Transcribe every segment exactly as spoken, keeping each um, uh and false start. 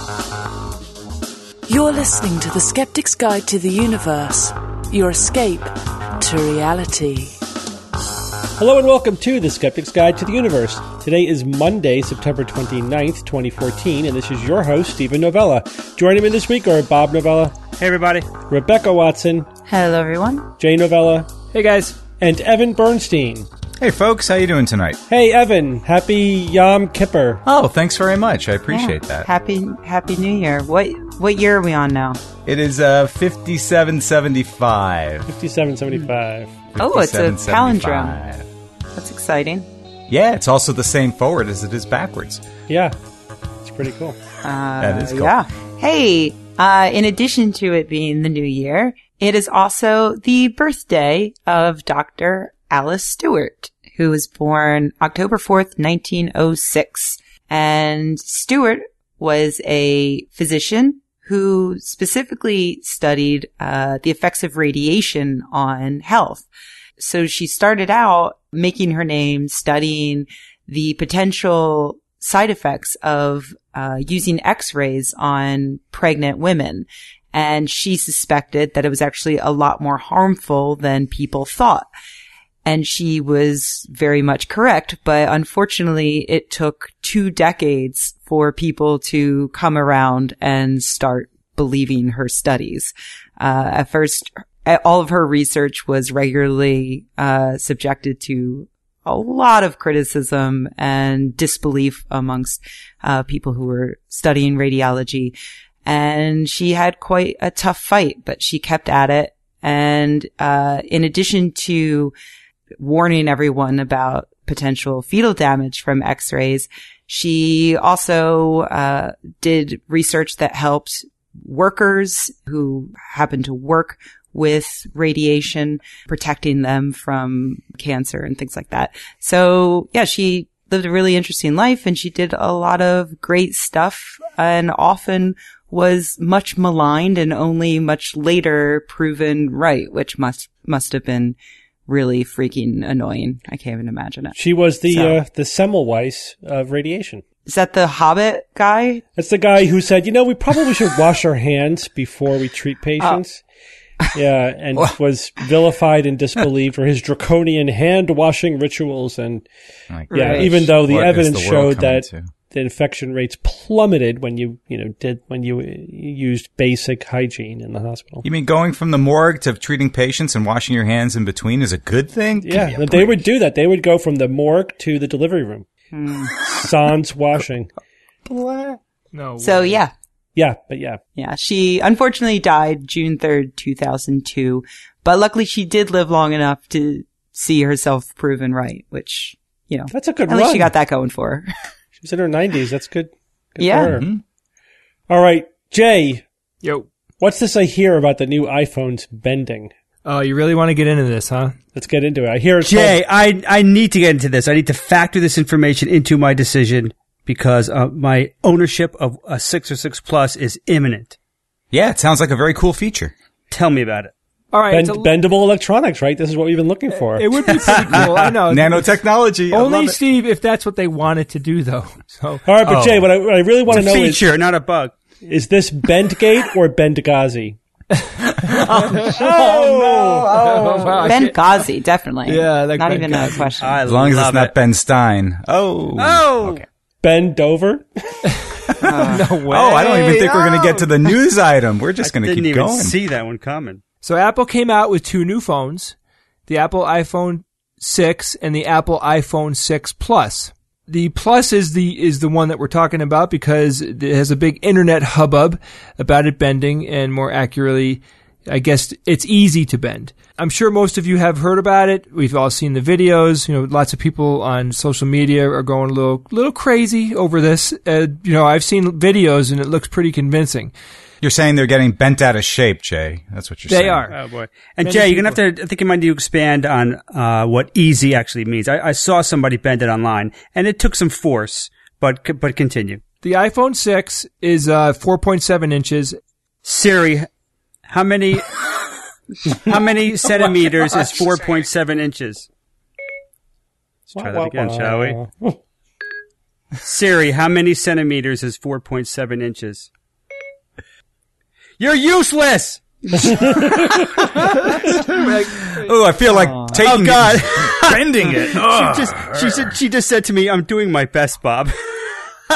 You're listening to The Skeptic's Guide to the Universe, your escape to reality. Hello and welcome to The Skeptic's Guide to the Universe. Today is Monday, September twenty-ninth, twenty fourteen, and this is your host, Stephen Novella. Joining me this week are Bob Novella. Hey, everybody. Rebecca Watson. Hello, everyone. Jay Novella. Hey, guys. And Evan Bernstein. Hey, folks. How you doing tonight? Hey, Evan. Happy Yom Kippur. Oh, thanks very much. I appreciate yeah. that. Happy Happy New Year. What what year are we on now? It is uh, fifty-seven seventy-five. fifty-seven seventy-five. Oh, it's a palindrome. That's exciting. Yeah, it's also the same forward as it is backwards. Yeah, it's pretty cool. Uh, that is cool. Yeah. Hey, uh, in addition to it being the new year, it is also the birthday of Doctor Alice Stewart, who was born October fourth, nineteen oh six. And Stewart was a physician who specifically studied uh, the effects of radiation on health. So she started out making her name studying the potential side effects of uh, using x-rays on pregnant women. And she suspected that it was actually a lot more harmful than people thought. And she was very much correct, but unfortunately it took two decades for people to come around and start believing her studies. Uh, at first, all of her research was regularly uh, subjected to a lot of criticism and disbelief amongst uh, people who were studying radiology. And she had quite a tough fight, but she kept at it. And uh in addition to warning everyone about potential fetal damage from x-rays, she also uh did research that helped workers who happened to work with radiation, protecting them from cancer and things like that. So yeah, she lived a really interesting life, and she did a lot of great stuff, and often was much maligned and only much later proven right, which must must have been really freaking annoying. I can't even imagine it. She was the So. uh, the Semmelweis of radiation. Is that the Hobbit guy? That's the guy who said, you know, we probably should wash our hands before we treat patients. Oh. Yeah, and was vilified and disbelieved for his draconian hand-washing rituals. And Like, yeah, right. even though the what is evidence the world showed that coming to? the infection rates plummeted when you, you know, did when you used basic hygiene in the hospital. You mean going from the morgue to treating patients and washing your hands in between is a good thing? Give me Yeah, a they break. would do that. They would go from the morgue to the delivery room. Hmm. Sans washing. No. So yeah. Yeah, but yeah. Yeah. She unfortunately died June third, two thousand two, but luckily she did live long enough to see herself proven right, which, you know, That's a good at run. least she got that going for her. She was in her nineties. That's good. Good Yeah. for her. Mhm. All right, Jay, Yo. what's this I hear about the new iPhones bending? Oh, you really want to get into this, huh? Let's get into it. I hear it's Jay, I, I need to get into this. I need to factor this information into my decision because uh, my ownership of a six oh six Plus is imminent. Yeah, it sounds like a very cool feature. Tell me about it. All right. Bend, it's a- bendable electronics, right? This is what we've been looking for. It would be pretty cool. I know. Nanotechnology. I Only love it. Steve, if that's what they wanted to do, though. So All right, but Oh. Jay, what I, what I really want to It's a know is, feature, not a bug. is this Bendgate or Bendghazi? Oh, wow, I Ben can't- Ghazi, definitely. Yeah, like not Ben even Ghazi. a question. I As long as love it's not it. Ben Stein. Oh. Oh! Okay. Bend over? no way. Oh, I don't even think we're going to get to the news item. We're just I going to didn't keep even going. see that one coming. So Apple came out with two new phones, the Apple iPhone six and the Apple iPhone six Plus. The Plus is the is the one that we're talking about because it has a big internet hubbub about it bending, and more accurately, I guess it's easy to bend. I'm sure most of you have heard about it. We've all seen the videos. You know, lots of people on social media are going a little little crazy over this. Uh, you know, I've seen videos and it looks pretty convincing. You're saying they're getting bent out of shape, Jay. That's what you're They saying. are. Oh boy! And Many Jay, you're gonna have people- to. I think you might need to expand on uh, what easy actually means. I, I saw somebody bend it online, and it took some force. But but continue. The iPhone six is uh, four point seven inches. Siri, how many how many centimeters is four point seven inches? Let's try that again, shall we? Siri, how many centimeters is four point seven inches? You're useless! Oh, I feel like taking Oh, God. it, bending it. She just, she, said, she just said to me, I'm doing my best, Bob. Aww.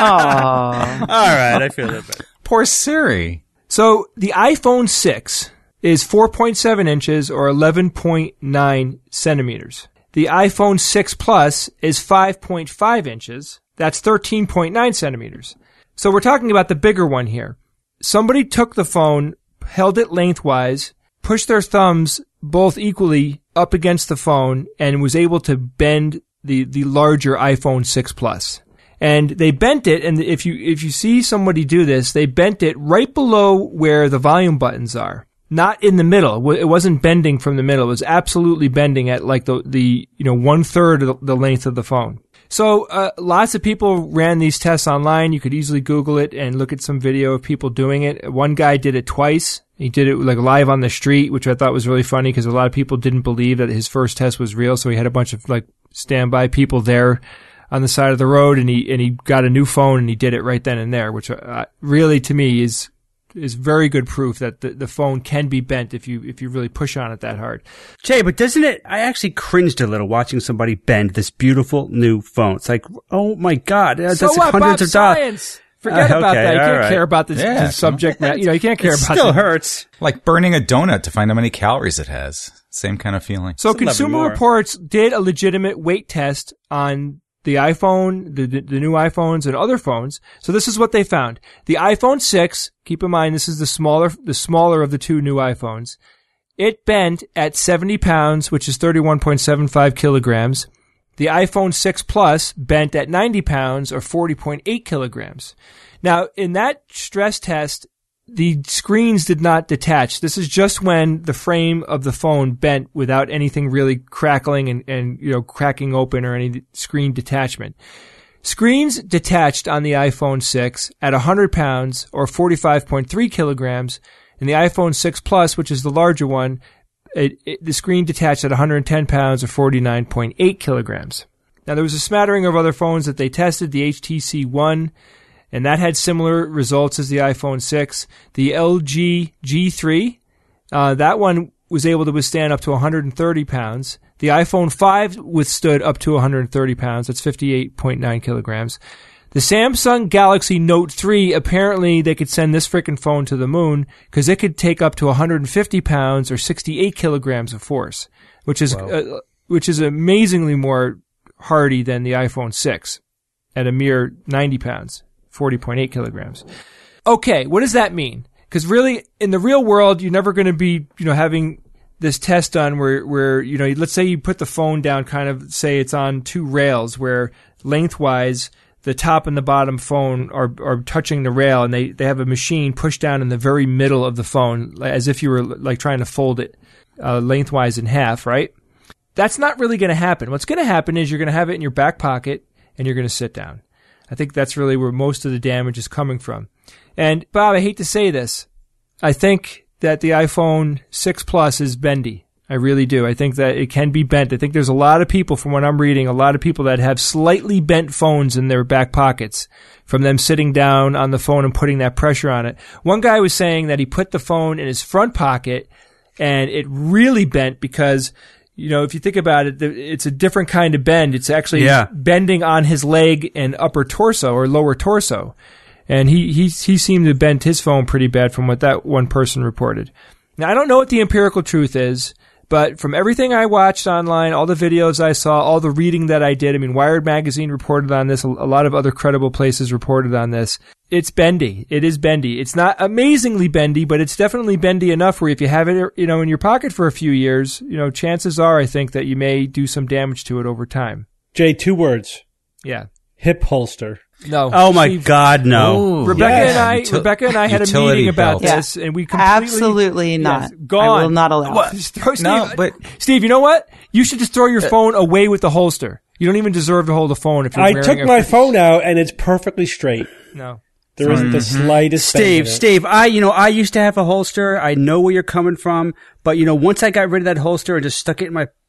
All right, I feel that better. Poor Siri. So the iPhone six is four point seven inches or eleven point nine centimeters. The iPhone six Plus is five point five inches. That's thirteen point nine centimeters. So we're talking about the bigger one here. Somebody took the phone, held it lengthwise, pushed their thumbs both equally up against the phone, and was able to bend the, the larger iPhone six Plus. And they bent it, and if you if you see somebody do this, they bent it right below where the volume buttons are. Not in the middle. It wasn't bending from the middle. It was absolutely bending at like the, the you know, one third of the length of the phone. So, uh, lots of people ran these tests online. You could easily Google it and look at some video of people doing it. One guy did it twice. He did it like live on the street, which I thought was really funny because a lot of people didn't believe that his first test was real. So he had a bunch of like standby people there on the side of the road, and he, and he got a new phone and he did it right then and there, which uh, really to me is, is very good proof that the, the phone can be bent if you, if you really push on it that hard. Jay, but doesn't it, I actually cringed a little watching somebody bend this beautiful new phone. It's like, oh my God, that's So what, hundreds Bob? of dollars. Science! Forget Uh, about okay, that. You all can't right. care about the, Yeah. the subject matter. You know, you can't care It about still the, hurts. Like burning a donut to find how many calories it has. Same kind of feeling. So It's eleven Consumer more. Reports did a legitimate weight test on the iPhone, the, the, the new iPhones and other phones. So this is what they found. The iPhone six, keep in mind this is the smaller, the smaller of the two new iPhones. It bent at seventy pounds, which is thirty-one point seven five kilograms. The iPhone six Plus bent at ninety pounds or forty point eight kilograms. Now, in that stress test, the screens did not detach. This is just when the frame of the phone bent without anything really crackling and, and, you know, cracking open or any screen detachment. Screens detached on the iPhone six at one hundred pounds or forty-five point three kilograms, and the iPhone six Plus, which is the larger one, it, it, the screen detached at one hundred ten pounds or forty-nine point eight kilograms. Now, there was a smattering of other phones that they tested, the H T C One, and that had similar results as the iPhone six. The L G G three, uh, that one was able to withstand up to one hundred thirty pounds. The iPhone five withstood up to one hundred thirty pounds. That's fifty-eight point nine kilograms. The Samsung Galaxy Note three, apparently they could send this frickin' phone to the moon because it could take up to one hundred fifty pounds or sixty-eight kilograms of force, which is, uh, which is amazingly more hardy than the iPhone six at a mere ninety pounds. forty point eight kilograms. Okay, what does that mean? Because really, in the real world, you're never going to be, you know, having this test done where, where, you know, let's say you put the phone down, kind of say it's on two rails where lengthwise the top and the bottom phone are, are touching the rail, and they, they have a machine pushed down in the very middle of the phone as if you were like trying to fold it uh, lengthwise in half, right? That's not really going to happen. What's going to happen is you're going to have it in your back pocket and you're going to sit down. I think that's really where most of the damage is coming from. And Bob, I hate to say this, I think that the iPhone six Plus is bendy. I really do. I think that it can be bent. I think there's a lot of people, from what I'm reading, a lot of people that have slightly bent phones in their back pockets from them sitting down on the phone and putting that pressure on it. One guy was saying that he put the phone in his front pocket and it really bent because, you know, if you think about it, it's a different kind of bend. It's actually Yeah. bending on his leg and upper torso or lower torso. And he, he, he seemed to bend his phone pretty bad from what that one person reported. Now, I don't know what the empirical truth is, but from everything I watched online, all the videos I saw, all the reading that I did, I mean, Wired Magazine reported on this, a lot of other credible places reported on this. It's bendy. It is bendy. It's not amazingly bendy, but it's definitely bendy enough where if you have it, you know, in your pocket for a few years, you know, chances are, I think, that you may do some damage to it over time. Jay, two words. Yeah. Hip holster. No. Oh my Steve, God, no. Ooh, Rebecca Yes. and I, Util- Rebecca and I had a utility meeting about belt. this, and we completely Absolutely not. Yes, gone. I will not allow What? it. Just throw, Steve, No, but- Steve, you know what? You should just throw your phone away with the holster. You don't even deserve to hold a phone if you're I wearing took a my phone out and it's perfectly straight. No. There isn't the slightest bend in Steve, it. Steve, I, you know, I used to have a holster. I know where you're coming from, but you know, once I got rid of that holster and just stuck it in my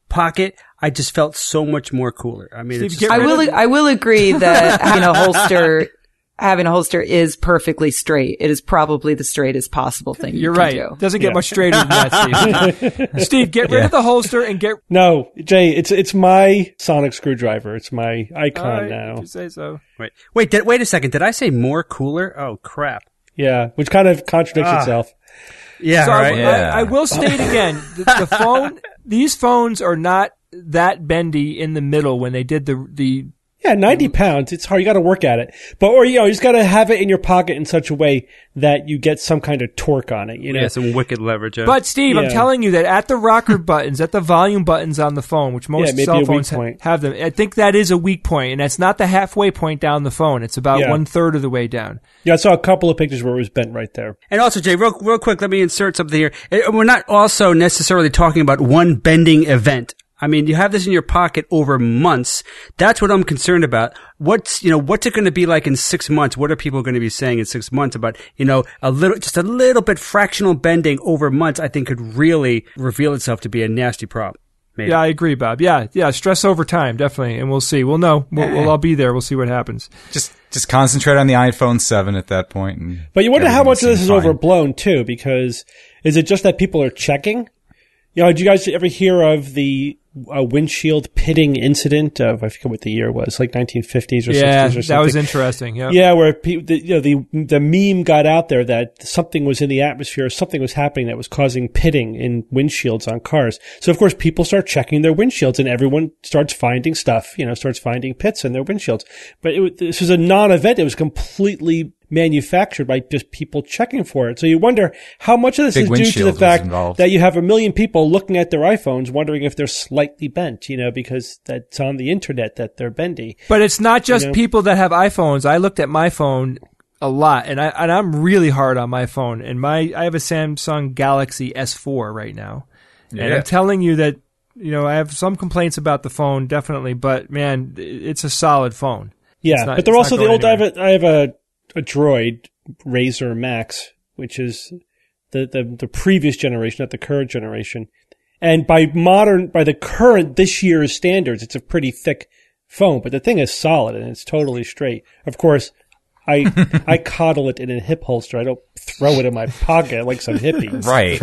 pocket, I just felt so much more cooler. I mean, Steve, it's get just, I will, I will agree that having a holster, having a holster is perfectly straight. It is probably the straightest possible thing you You're can right. do. Doesn't get Yeah. much straighter than that, Steve. Steve, get rid Yeah. of the holster and get. No, Jay, it's it's my sonic screwdriver. It's my All icon right, now. if you say so. wait, wait, did, wait a second. Did I say more cooler? Oh, crap. Yeah, which kind of contradicts Ah. itself. Yeah, So I- right. Yeah. I, I will state again, the, the phone. These phones are not that bendy in the middle when they did the the. Yeah, ninety pounds. It's hard. You got to work at it, but or you know, you just got to have it in your pocket in such a way that you get some kind of torque on it. You know, Yeah, some wicked leverage. Yeah. But Steve, I'm Yeah. telling you that at the rocker buttons, at the volume buttons on the phone, which most Yeah, maybe a cell weak phones ha- point. have them, I think that is a weak point, and that's not the halfway point down the phone. It's about Yeah. one third of the way down. yeah. I saw a couple of pictures where it was bent right there. And also, Jay, real, real quick, let me insert something here. Eh, We're not also necessarily talking about one bending event. I mean, you have this in your pocket over months. That's what I'm concerned about. What's, you know, what's it going to be like in six months? What are people going to be saying in six months about, you know, a little, just a little bit fractional bending over months, I think could really reveal itself to be a nasty problem. Maybe. Yeah, I agree, Bob. Yeah, yeah, stress over time, definitely, and we'll see. We'll know. We'll, we'll all be there. We'll see what happens. Just just concentrate on the iPhone seven at that point. And But you wonder how everything much of this is seems fine. overblown too, because is it just that people are checking? You know, did you guys ever hear of the uh, windshield pitting incident of, I forget what the year was, like nineteen fifties or Yeah, sixties or something? that was interesting. Yeah. Yeah, where pe- the, you know, the the meme got out there that something was in the atmosphere, something was happening that was causing pitting in windshields on cars. So of course people start checking their windshields, and everyone starts finding stuff. You know, starts finding pits in their windshields. But it, was- this was a non-event; it was completely manufactured by just people checking for it. So you wonder how much of this Big is due to windshield the was fact involved. that you have a million people looking at their iPhones, wondering if they're slightly bent. You know, because that's on the internet that they're bendy. But it's not just You know? people that have iPhones. I looked at my phone a lot, and I and I'm really hard on my phone. And my I have a Samsung Galaxy S four right now, and Yeah. I'm telling you that you know I have some complaints about the phone, definitely. But man, it's a solid phone. Yeah, It's not- but they're it's also not the going old. I have, anywhere. a, I have a a Droid Razr Max, which is the, the the previous generation, not the current generation. And by modern, by the current this year's standards, it's a pretty thick phone. But the thing is solid and it's totally straight. Of course, I I coddle it in a hip holster. I don't throw it in my pocket like some hippie. Right.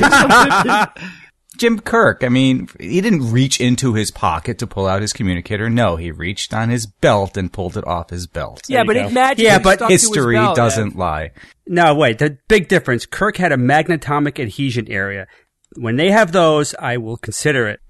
Jim Kirk, I mean, he didn't reach into his pocket to pull out his communicator. No, he reached on his belt and pulled it off his belt. Yeah, you but go. it magically Yeah, but stuck to his History belt. doesn't lie. No, wait. The big difference. Kirk had a magnetomic adhesion area. When they have those, I will consider it.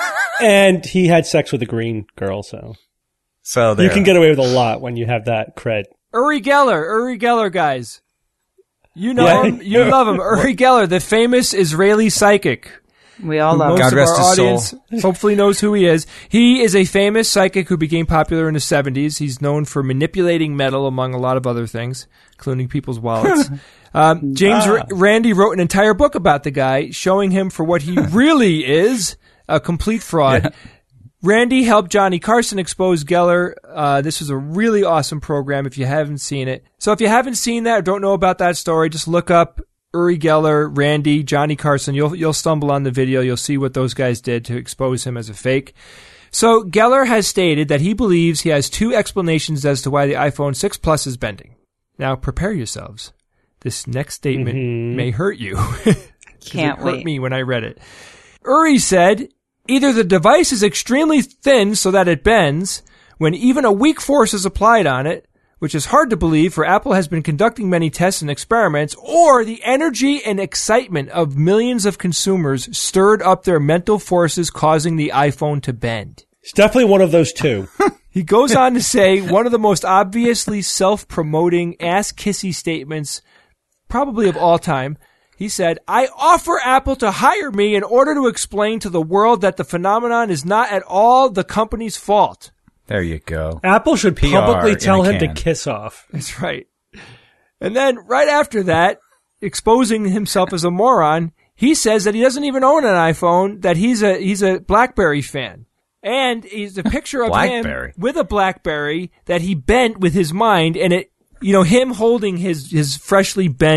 And he had sex with a green girl, so So there. you can get away with a lot when you have that cred. Uri Geller, Uri Geller, guys. You know Yeah. him. You love him. Uri Geller, the famous Israeli psychic. We all love Most God of rest our his audience soul. hopefully knows who he is. He is a famous psychic who became popular in the seventies. He's known for manipulating metal, among a lot of other things, including people's wallets. um, James Ah. R- Randi wrote an entire book about the guy, showing him for what he really is, a complete fraud. Randy helped Johnny Carson expose Geller. Uh, this was a really awesome program if you haven't seen it. So if you haven't seen that or don't know about that story, just look up Uri Geller, Randy, Johnny Carson. You'll you'll stumble on the video. You'll see what those guys did to expose him as a fake. So Geller has stated that he believes he has two explanations as to why the iPhone six Plus is bending. Now prepare yourselves. This next statement Mhm. may hurt you. Can't it hurt wait. me when I read it. Uri said, either the device is extremely thin so that it bends when even a weak force is applied on it, which is hard to believe for Apple has been conducting many tests and experiments, or the energy and excitement of millions of consumers stirred up their mental forces causing the iPhone to bend. It's definitely one of those two. He goes on to say one of the most obviously self-promoting, ass-kissy statements probably of all time. He said, I offer Apple to hire me in order to explain to the world that the phenomenon is not at all the company's fault. There you go. Apple should P R publicly in tell a him to can. kiss off. That's right. And then right after that, exposing himself as a moron, he says that he doesn't even own an iPhone, that he's a he's a BlackBerry fan. And he's a picture of BlackBerry. him with a BlackBerry that he bent with his mind, and it, you know, him holding his his freshly bent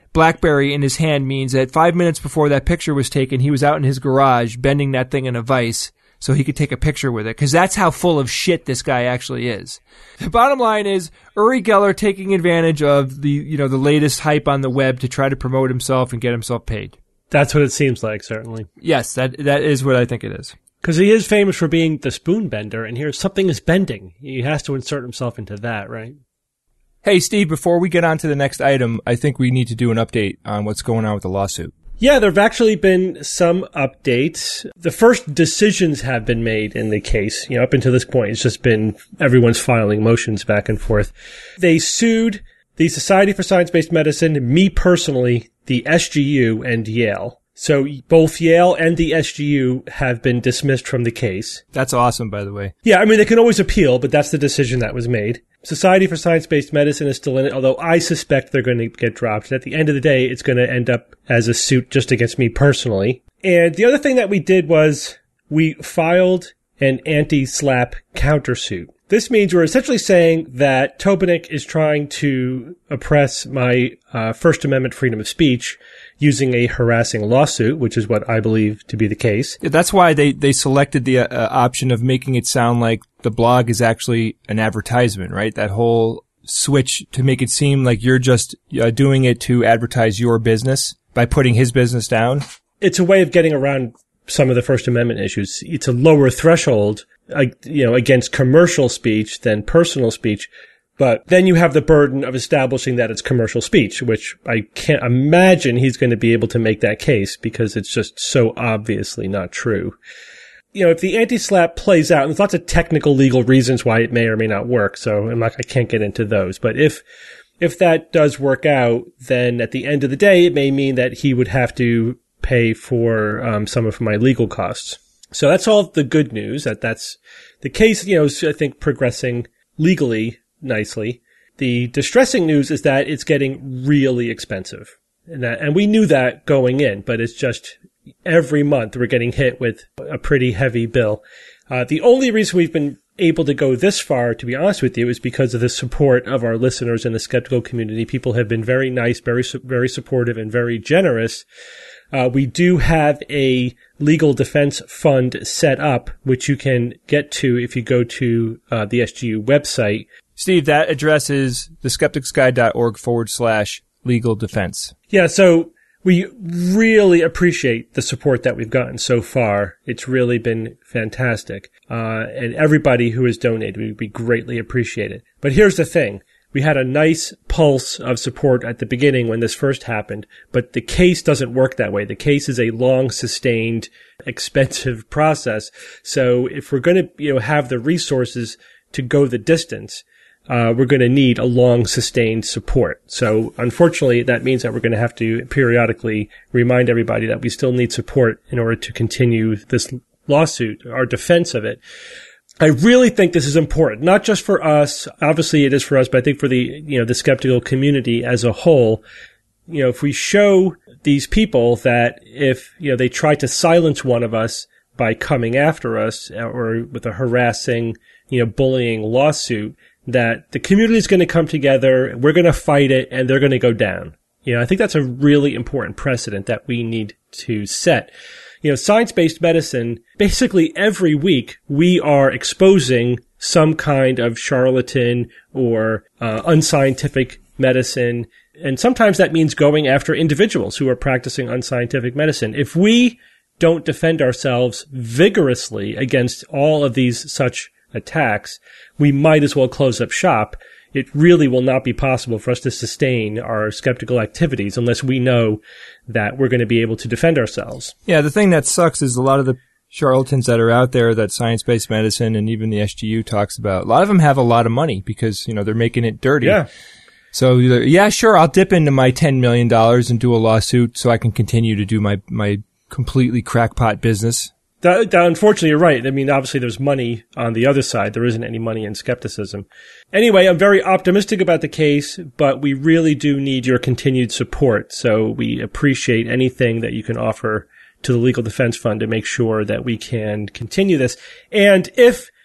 BlackBerry in his hand means that five minutes before that picture was taken, he was out in his garage bending that thing in a vise so he could take a picture with it, because that's how full of shit this guy actually is. The bottom line is Uri Geller taking advantage of the, you know, the latest hype on the web to try to promote himself and get himself paid. That's what it seems like, certainly. Yes, that that is what I think it is. Because he is famous for being the spoon bender, and here something is bending. He has to insert himself into that, right? Hey, Steve, before we get on to the next item, I think we need to do an update on what's going on with the lawsuit. Yeah, there have actually been some updates. The first decisions have been made in the case. You know, up until this point, it's just been everyone's filing motions back and forth. They sued the Society for Science-Based Medicine, me personally, the S G U, and Yale. So both Yale and the S G U have been dismissed from the case. That's awesome, by the way. Yeah, I mean, they can always appeal, but that's the decision that was made. Society for Science-Based Medicine is still in it, although I suspect they're going to get dropped. And at the end of the day, it's going to end up as a suit just against me personally. And the other thing that we did was we filed an anti-SLAPP countersuit. This means we're essentially saying that Tobenik is trying to oppress my uh, First Amendment freedom of speech using a harassing lawsuit, which is what I believe to be the case. Yeah, that's why they, they selected the uh, option of making it sound like the blog is actually an advertisement, right? That whole switch to make it seem like you're just uh, doing it to advertise your business by putting his business down. It's a way of getting around some of the First Amendment issues. It's a lower threshold, uh, you know, against commercial speech than personal speech. But then you have the burden of establishing that it's commercial speech, which I can't imagine he's going to be able to make that case because it's just so obviously not true. You know, if the anti-SLAPP plays out, and there's lots of technical legal reasons why it may or may not work, so I'm not, I can't get into those. But if, if that does work out, then at the end of the day, it may mean that he would have to pay for um, some of my legal costs. So that's all the good news. That that's the case, you know, is, I think, progressing legally nicely. The distressing news is that it's getting really expensive. And that, and we knew that going in, but it's just every month we're getting hit with a pretty heavy bill. Uh, the only reason we've been able to go this far, to be honest with you, is because of the support of our listeners in the skeptical community. People have been very nice, very, very supportive, and very generous. Uh, we do have a legal defense fund set up, which you can get to if you go to uh, the S G U website. Steve, that address is theskepticsguide.org forward slash legal defense. Yeah, so we really appreciate the support that we've gotten so far. It's really been fantastic. Uh, and everybody who has donated, we, we greatly appreciate it. But here's the thing. We had a nice pulse of support at the beginning when this first happened, but the case doesn't work that way. The case is a long, sustained, expensive process. So if we're going to, you know, have the resources to go the distance, Uh, we're going to need a long, sustained support. So, unfortunately, that means that we're going to have to periodically remind everybody that we still need support in order to continue this lawsuit, our defense of it. I really think this is important, not just for us. Obviously, it is for us, but I think for the, you know, the skeptical community as a whole. You know, if we show these people that if, you know, they try to silence one of us by coming after us or with a harassing, you know, bullying lawsuit, that the community is going to come together, we're going to fight it, and they're going to go down. You know, I think that's a really important precedent that we need to set. You know, science-based medicine, basically every week we are exposing some kind of charlatan or uh, unscientific medicine, and sometimes that means going after individuals who are practicing unscientific medicine. If we don't defend ourselves vigorously against all of these such attacks, we might as well close up shop. It really will not be possible for us to sustain our skeptical activities unless we know that we're going to be able to defend ourselves. Yeah, the thing that sucks is a lot of the charlatans that are out there that science-based medicine and even the S G U talks about, a lot of them have a lot of money because, you know, they're making it dirty. Yeah. So, yeah, sure, I'll dip into my ten million dollars and do a lawsuit so I can continue to do my, my completely crackpot business. That, that, unfortunately, you're right. I mean, obviously, there's money on the other side. There isn't any money in skepticism. Anyway, I'm very optimistic about the case, but we really do need your continued support. So we appreciate anything that you can offer to the Legal Defense Fund to make sure that we can continue this. And if,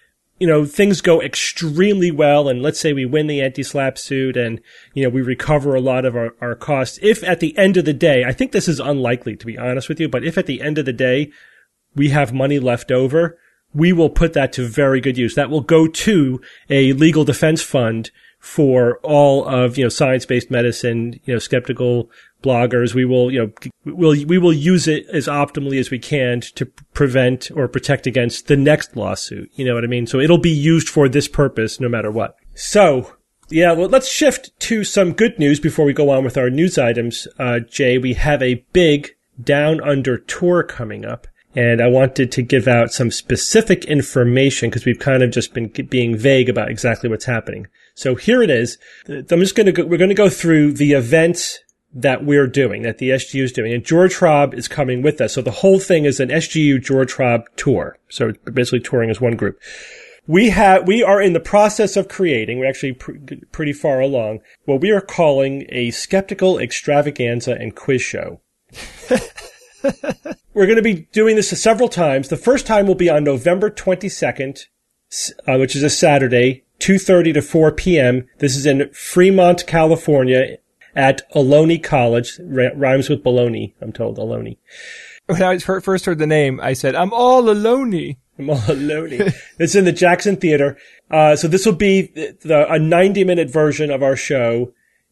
you know, things go extremely well, and let's say we win the anti-SLAPP suit and, you know, we recover a lot of our, our costs, if at the end of the day, I think this is unlikely to be honest with you, but if at the end of the day we have money left over, we will put that to very good use. That will go to a legal defense fund for all of, you know, science-based medicine, you know, skeptical bloggers. We will, you know, we'll, we will use it as optimally as we can to prevent or protect against the next lawsuit. You know what I mean? So it'll be used for this purpose no matter what. So, yeah, well, let's shift to some good news before we go on with our news items. Uh, Jay, we have a big Down Under tour coming up. And I wanted to give out some specific information because we've kind of just been being vague about exactly what's happening. So here it is. I'm just going to go, we're going to go through the events that we're doing, that the S G U is doing. And George Hrab is coming with us. So the whole thing is an S G U George Hrab tour. So basically touring as one group. We have, we are in the process of creating, we're actually pr- pretty far along, what we are calling a skeptical extravaganza and quiz show. We're going to be doing this several times. The first time will be on November twenty-second, uh, which is a Saturday, two thirty to four p.m. This is in Fremont, California at Ohlone College. R- rhymes with baloney, I'm told, Ohlone. When I first heard the name, I said, I'm all alone. I'm all alone. It's in the Jackson Theater. Uh, so this will be the, a ninety minute version of our show,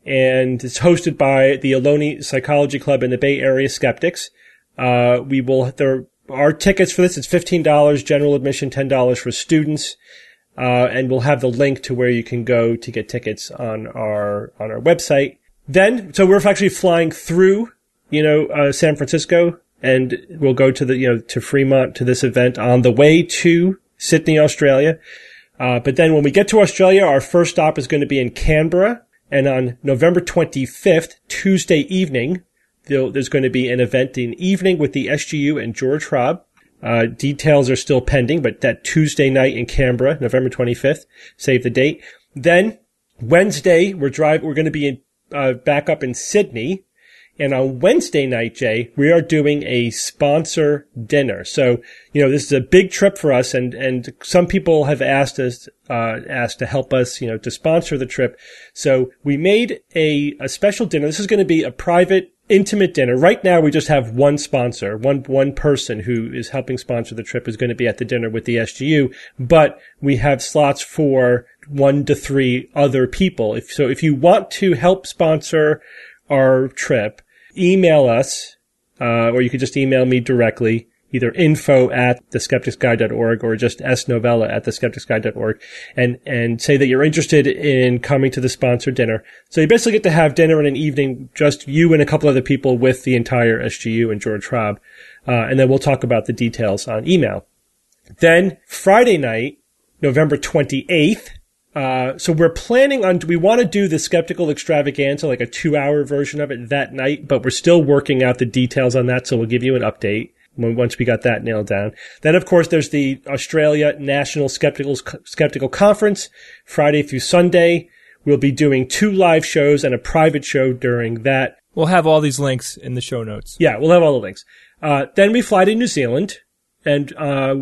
and it's hosted by the Ohlone Psychology Club and the Bay Area Skeptics. Uh, we will, there are tickets for this. It's fifteen dollars, general admission, ten dollars for students. Uh, and we'll have the link to where you can go to get tickets on our, on our website. Then, so we're actually flying through, you know, uh, San Francisco, and we'll go to the, you know, to Fremont to this event on the way to Sydney, Australia. Uh, but then when we get to Australia, our first stop is going to be in Canberra. And on November twenty-fifth, Tuesday evening, there's going to be an event in the evening with the S G U and George Hrab. Uh, details are still pending, but that Tuesday night in Canberra, November twenty-fifth, save the date. Then Wednesday, we're drive, we're going to be in, uh, back up in Sydney. And on Wednesday night, Jay, we are doing a sponsor dinner. So, you know, this is a big trip for us, and, and some people have asked us, uh, asked to help us, you know, to sponsor the trip. So we made a, a special dinner. This is going to be a private, intimate dinner. Right now, we just have one sponsor, one, one person who is helping sponsor the trip is going to be at the dinner with the S G U, but we have slots for one to three other people. If, so if you want to help sponsor our trip, email us, uh, or you could just email me directly, either info at the skeptics guide dot org or just snovella at the skeptics guide dot org, and, and say that you're interested in coming to the sponsor dinner. So you basically get to have dinner in an evening, just you and a couple other people with the entire S G U and George Hrab. Uh, and then we'll talk about the details on email. Then Friday night, November twenty-eighth, Uh, so we're planning on, we want to do the skeptical extravaganza, like a two hour version of it that night, but we're still working out the details on that. So we'll give you an update when, once we got that nailed down. Then of course there's the Australia National Skeptical, Skeptical Conference, Friday through Sunday. We'll be doing two live shows and a private show during that. We'll have all these links in the show notes. Yeah, we'll have all the links. Uh, then we fly to New Zealand, and, uh,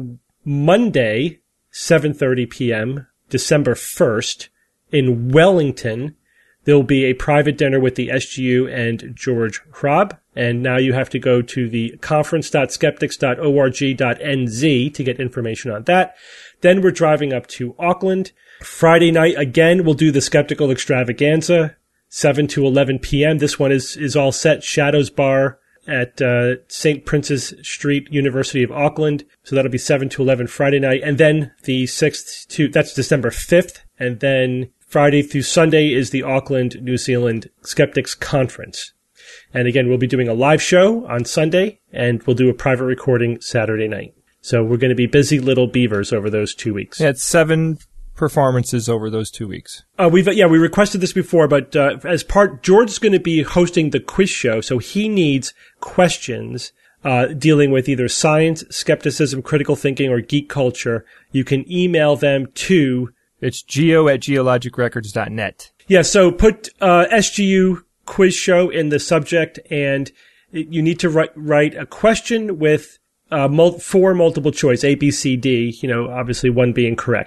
Monday, seven thirty p.m., December first, in Wellington, there'll be a private dinner with the S G U and George Hrab. And now you have to go to the conference dot skeptics dot org dot n z to get information on that. Then we're driving up to Auckland. Friday night, again, we'll do the skeptical extravaganza, seven to eleven p.m. This one is, is all set. Shadows Bar at uh, Saint Francis Street, University of Auckland. So that'll be seven to eleven Friday night. And then the sixth to, that's December fifth. And then Friday through Sunday is the Auckland, New Zealand Skeptics Conference. And again, we'll be doing a live show on Sunday, and we'll do a private recording Saturday night. So we're going to be busy little beavers over those two weeks. Yeah, it's seven performances over those two weeks. Uh, we've, yeah, we requested this before, but, uh, as part, George is going to be hosting the quiz show, so he needs questions, uh, dealing with either science, skepticism, critical thinking, or geek culture. You can email them to... It's geo at geologic records dot net. Yeah, so put, uh, S G U quiz show in the subject, and you need to write, write a question with, uh, mul- four multiple choice, A, B, C, D, you know, obviously one being correct.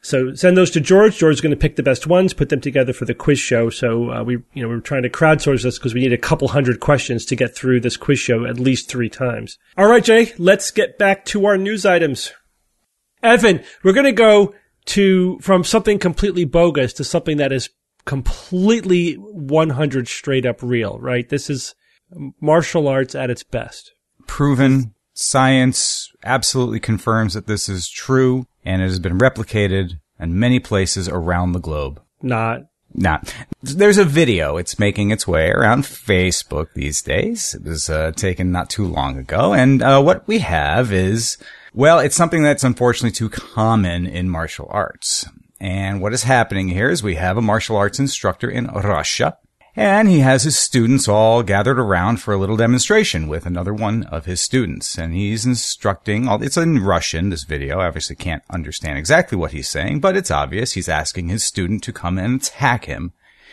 So send those to George. George is going to pick the best ones, put them together for the quiz show. So uh, we, you know, we're trying to crowdsource this because we need a couple hundred questions to get through this quiz show at least three times. All right, Jay, let's get back to our news items. Evan, we're going to go to from something completely bogus to something that is completely one hundred straight up real, right? This is martial arts at its best. Proven. Science absolutely confirms that this is true, and it has been replicated in many places around the globe. Not. Not. There's a video. It's making its way around Facebook these days. It was uh, taken not too long ago, and uh, what we have is, well, it's something that's unfortunately too common in martial arts. And what is happening here is we have a martial arts instructor in Russia, and he has his students all gathered around for a little demonstration with another one of his students. And he's instructing, it's in Russian, this video. I obviously can't understand exactly what he's saying, but it's obvious. He's asking his student to come and attack him.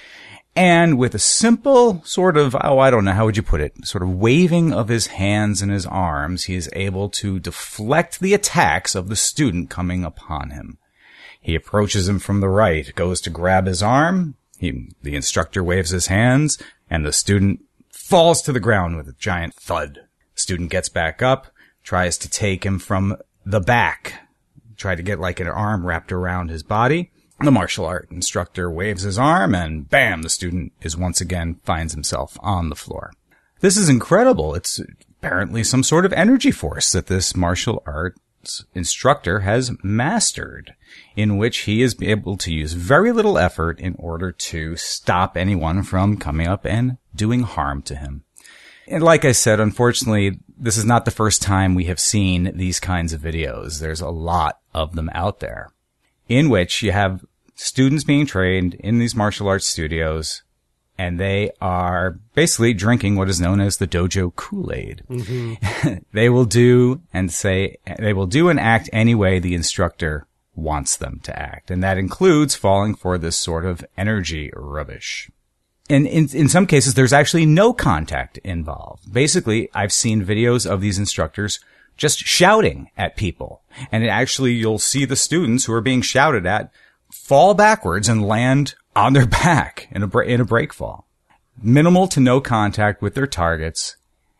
And with a simple sort of, oh, I don't know, how would you put it, sort of waving of his hands and his arms, he is able to deflect the attacks of the student coming upon him. He approaches him from the right, goes to grab his arm. He, the instructor waves his hands, and the student falls to the ground with a giant thud. Student gets back up, tries to take him from the back, try to get like an arm wrapped around his body. The martial art instructor waves his arm, and bam, the student is once again finds himself on the floor. This is incredible. It's apparently some sort of energy force that this martial art instructor has mastered, in which he is able to use very little effort in order to stop anyone from coming up and doing harm to him. And like I said, unfortunately, this is not the first time we have seen these kinds of videos. There's a lot of them out there, in which you have students being trained in these martial arts studios, and they are basically drinking what is known as the dojo Kool-Aid. Mm-hmm. They will do and say, they will do and act any way the instructor wants them to act. And that includes falling for this sort of energy rubbish. And in, in some cases, there's actually no contact involved. Basically, I've seen videos of these instructors just shouting at people. And it actually, you'll see the students who are being shouted at fall backwards and land on their back in a, in a break fall. Minimal to no contact with their targets,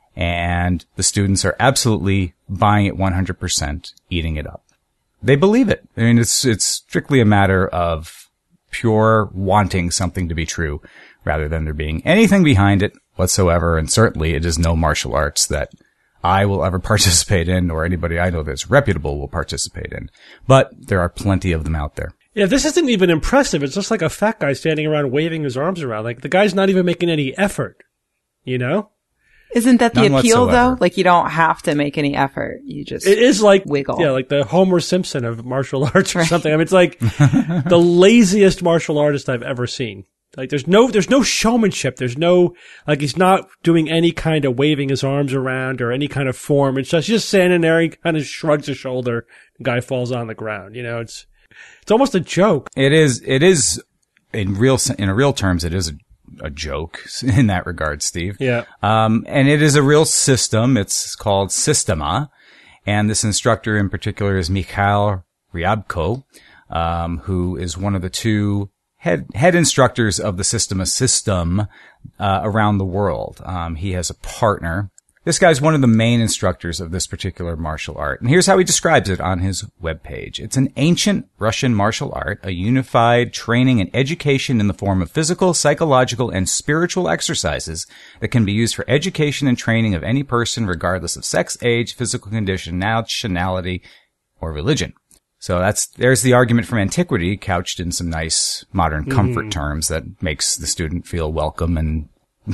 and the students are absolutely buying it one hundred percent, eating it up. They believe it. I mean, it's, it's strictly a matter of pure wanting something to be true, rather than there being anything behind it whatsoever, and certainly it is no martial arts that I will ever participate in, or anybody I know that's reputable will participate in. But there are plenty of them out there. Yeah, this isn't even impressive. It's just like a fat guy standing around waving his arms around. Like, the guy's not even making any effort, you know? Isn't that the None appeal, whatsoever. though? Like, you don't have to make any effort. You just It is like, wiggle. yeah, like the Homer Simpson of martial arts or Right. something. I mean, it's like the laziest martial artist I've ever seen. Like, there's no, there's no showmanship. There's no, like, he's not doing any kind of waving his arms around or any kind of form. It's just, he's just standing there. He kind of shrugs his shoulder. The guy falls on the ground. You know, it's, it's almost a joke. It is, it is, in real, in real terms, it is a, a joke in that regard, Steve. Yeah. Um, and it is a real system. It's called Systema. And this instructor in particular is Mikhail Ryabko, um, who is one of the two head, head instructors of the Systema system, uh, around the world. Um, he has a partner. This guy's one of the main instructors of this particular martial art. And here's how he describes it on his webpage. It's an ancient Russian martial art, a unified training and education in the form of physical, psychological, and spiritual exercises that can be used for education and training of any person regardless of sex, age, physical condition, nationality, or religion. So that's, there's the argument from antiquity couched in some nice modern comfort mm. terms that makes the student feel welcome and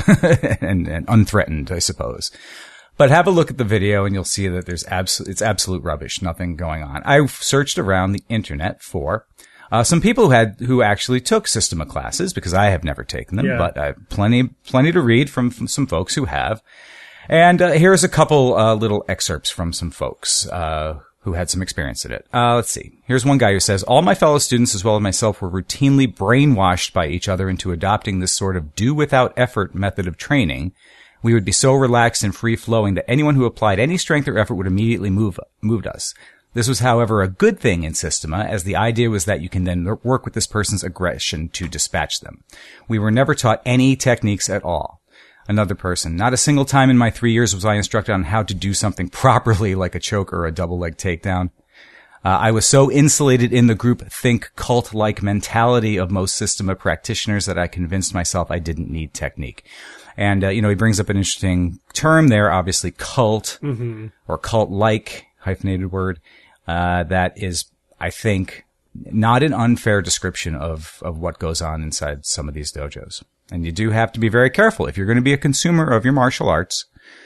and, and unthreatened, I suppose. But have a look at the video and you'll see that there's absolute, it's absolute rubbish, nothing going on. I searched around the internet for, uh, some people who had, who actually took Systema classes, because I have never taken them, yeah. but I have plenty, plenty to read from, from some folks who have. And, uh, here's a couple, uh, little excerpts from some folks, uh, who had some experience in it. Uh, let's see. Here's one guy who says, all my fellow students as well as myself were routinely brainwashed by each other into adopting this sort of do without effort method of training. We would be so relaxed and free flowing that anyone who applied any strength or effort would immediately move, moved us. This was, however, a good thing in Systema, as the idea was that you can then work with this person's aggression to dispatch them. We were never taught any techniques at all. Another person. Not a single time in my three years was I instructed on how to do something properly, like a choke or a double leg takedown. Uh, I was so insulated in the group think cult-like mentality of most Systema practitioners that I convinced myself I didn't need technique. And, uh, you know, he brings up an interesting term there, obviously cult, mm-hmm. or cult-like, hyphenated word, uh, that is, I think, not an unfair description of, of what goes on inside some of these dojos. And you do have to be very careful. If you're going to be a consumer of your martial arts,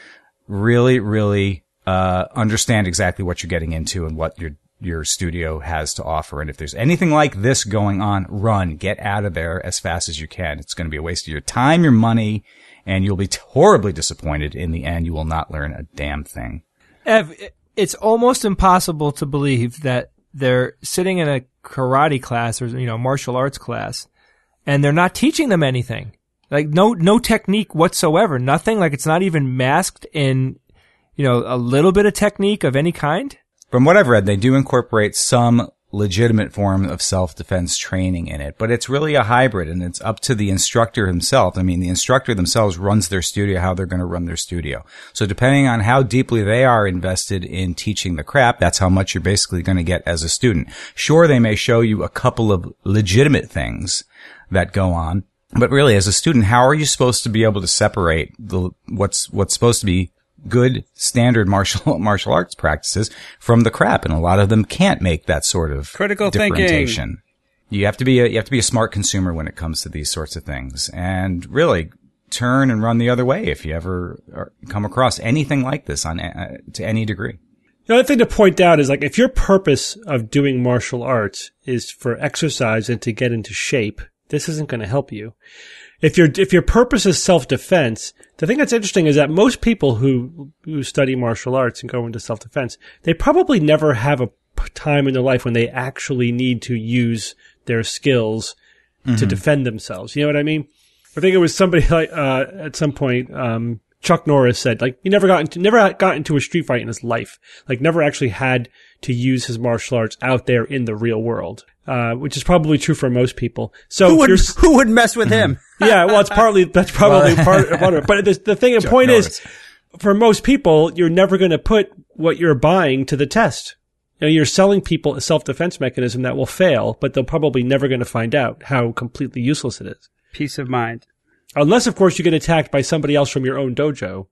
really, really, uh, understand exactly what you're getting into and what your, your studio has to offer. And if there's anything like this going on, run, get out of there as fast as you can. It's going to be a waste of your time, your money, and you'll be horribly disappointed. In the end, you will not learn a damn thing. Ev, it's almost impossible to believe that they're sitting in a karate class or, you know, martial arts class, and they're not teaching them anything. Like, no, no technique whatsoever. Nothing. Like, it's not even masked in, you know, a little bit of technique of any kind. From what I've read, they do incorporate some legitimate form of self-defense training in it, but it's really a hybrid, and it's up to the instructor himself. I mean, the instructor themselves runs their studio, how they're going to run their studio. So depending on how deeply they are invested in teaching the crap, that's how much you're basically going to get as a student. Sure, they may show you a couple of legitimate things that go on, but really, as a student, how are you supposed to be able to separate the what's what's supposed to be good standard martial martial arts practices from the crap? And a lot of them can't make that sort of critical differentiation. Thinking. You have to be a you have to be a smart consumer when it comes to these sorts of things, and really turn and run the other way if you ever are, come across anything like this on uh, to any degree. The other thing to point out is, like, if your purpose of doing martial arts is for exercise and to get into shape, this isn't going to help you. If your if your purpose is self-defense, the thing that's interesting is that most people who who study martial arts and go into self-defense, they probably never have a time in their life when they actually need to use their skills mm-hmm. to defend themselves. You know what I mean? I think it was somebody like uh at some point um Chuck Norris said, like, he never got into never got into a street fight in his life. Like, never actually had to use his martial arts out there in the real world. Uh, which is probably true for most people. So who would, who would mess with him? Yeah, well, it's partly, that's probably part, part of it. But the, the thing, the point Norris. is, for most people, you're never going to put what you're buying to the test. You know, you're selling people a self-defense mechanism that will fail, but they're probably never going to find out how completely useless it is. Peace of mind. Unless, of course, you get attacked by somebody else from your own dojo.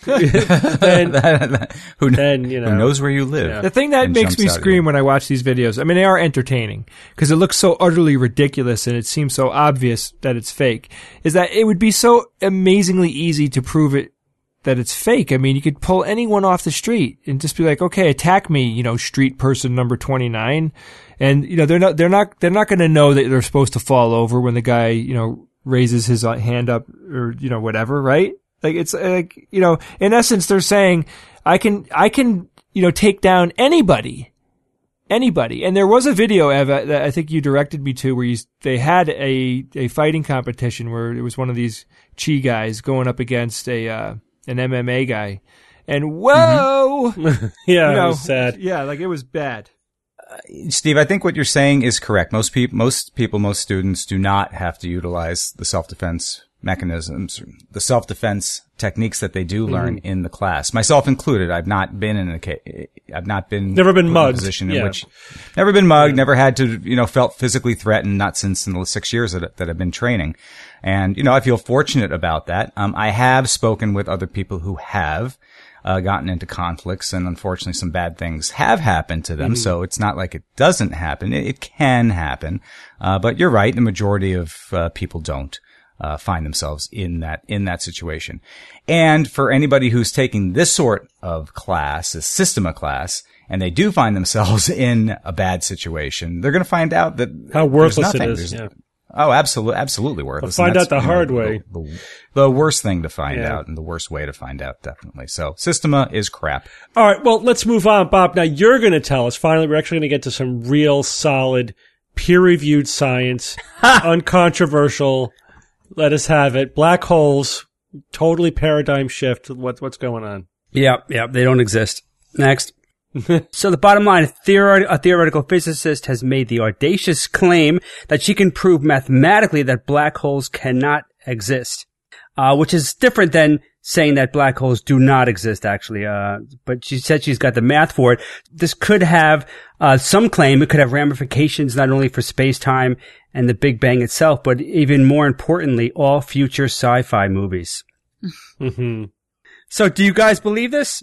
then, who, then, you know, who knows where you live. Yeah. The thing that makes me scream when I watch these videos, I mean, they are entertaining because it looks so utterly ridiculous and it seems so obvious that it's fake, is that it would be so amazingly easy to prove it that it's fake. I mean, you could pull anyone off the street and just be like, okay, attack me, you know, street person number twenty-nine. And, you know, they're not, they're not, they're not going to know that they're supposed to fall over when the guy, you know, raises his hand up or, you know, whatever, right? Like, it's like, you know, in essence, they're saying, I can, I can, you know, take down anybody, anybody. And there was a video, Ev, that I think you directed me to where you, they had a, a fighting competition where it was one of these Chi guys going up against a, uh, an M M A guy. And whoa! Mm-hmm. yeah, you know, it was sad. Yeah, like it was bad. Uh, Steve, I think what you're saying is correct. Most people, most people, most students do not have to utilize the self-defense mechanisms, the self-defense techniques that they do learn mm-hmm. in the class, myself included. I've not been in a, I've not been never been mugged. In a position yeah. in which, never been mugged, yeah. never had to, you know, felt physically threatened. Not since in the six years that, that I've been training, and you know, I feel fortunate about that. Um, I have spoken with other people who have uh, gotten into conflicts, and unfortunately, some bad things have happened to them. Mm-hmm. So it's not like it doesn't happen; it, it can happen. Uh, but you're right; the majority of uh, people don't. Uh, find themselves in that, in that situation. And for anybody who's taking this sort of class, a Systema class, and they do find themselves in a bad situation, they're going to find out that how worthless it is. There's, yeah. Oh, absolutely, absolutely worthless. They'll find out the hard know, way. The, the, the worst thing to find yeah. out, and the worst way to find out, definitely. So, Systema is crap. All right, well, let's move on, Bob. Now, you're going to tell us, finally, we're actually going to get to some real solid, peer-reviewed science, uncontroversial. Let us have it. Black holes, totally paradigm shift. What, what's going on? Yeah, yeah, they don't exist. Next. So the bottom line, a, theoret- a theoretical physicist has made the audacious claim that she can prove mathematically that black holes cannot exist, uh, which is different than saying that black holes do not exist, actually. Uh, but she said she's got the math for it. This could have, uh, some claim it could have ramifications not only for space-time and the Big Bang itself, but even more importantly, all future sci-fi movies. Mm-hmm. So do you guys believe this?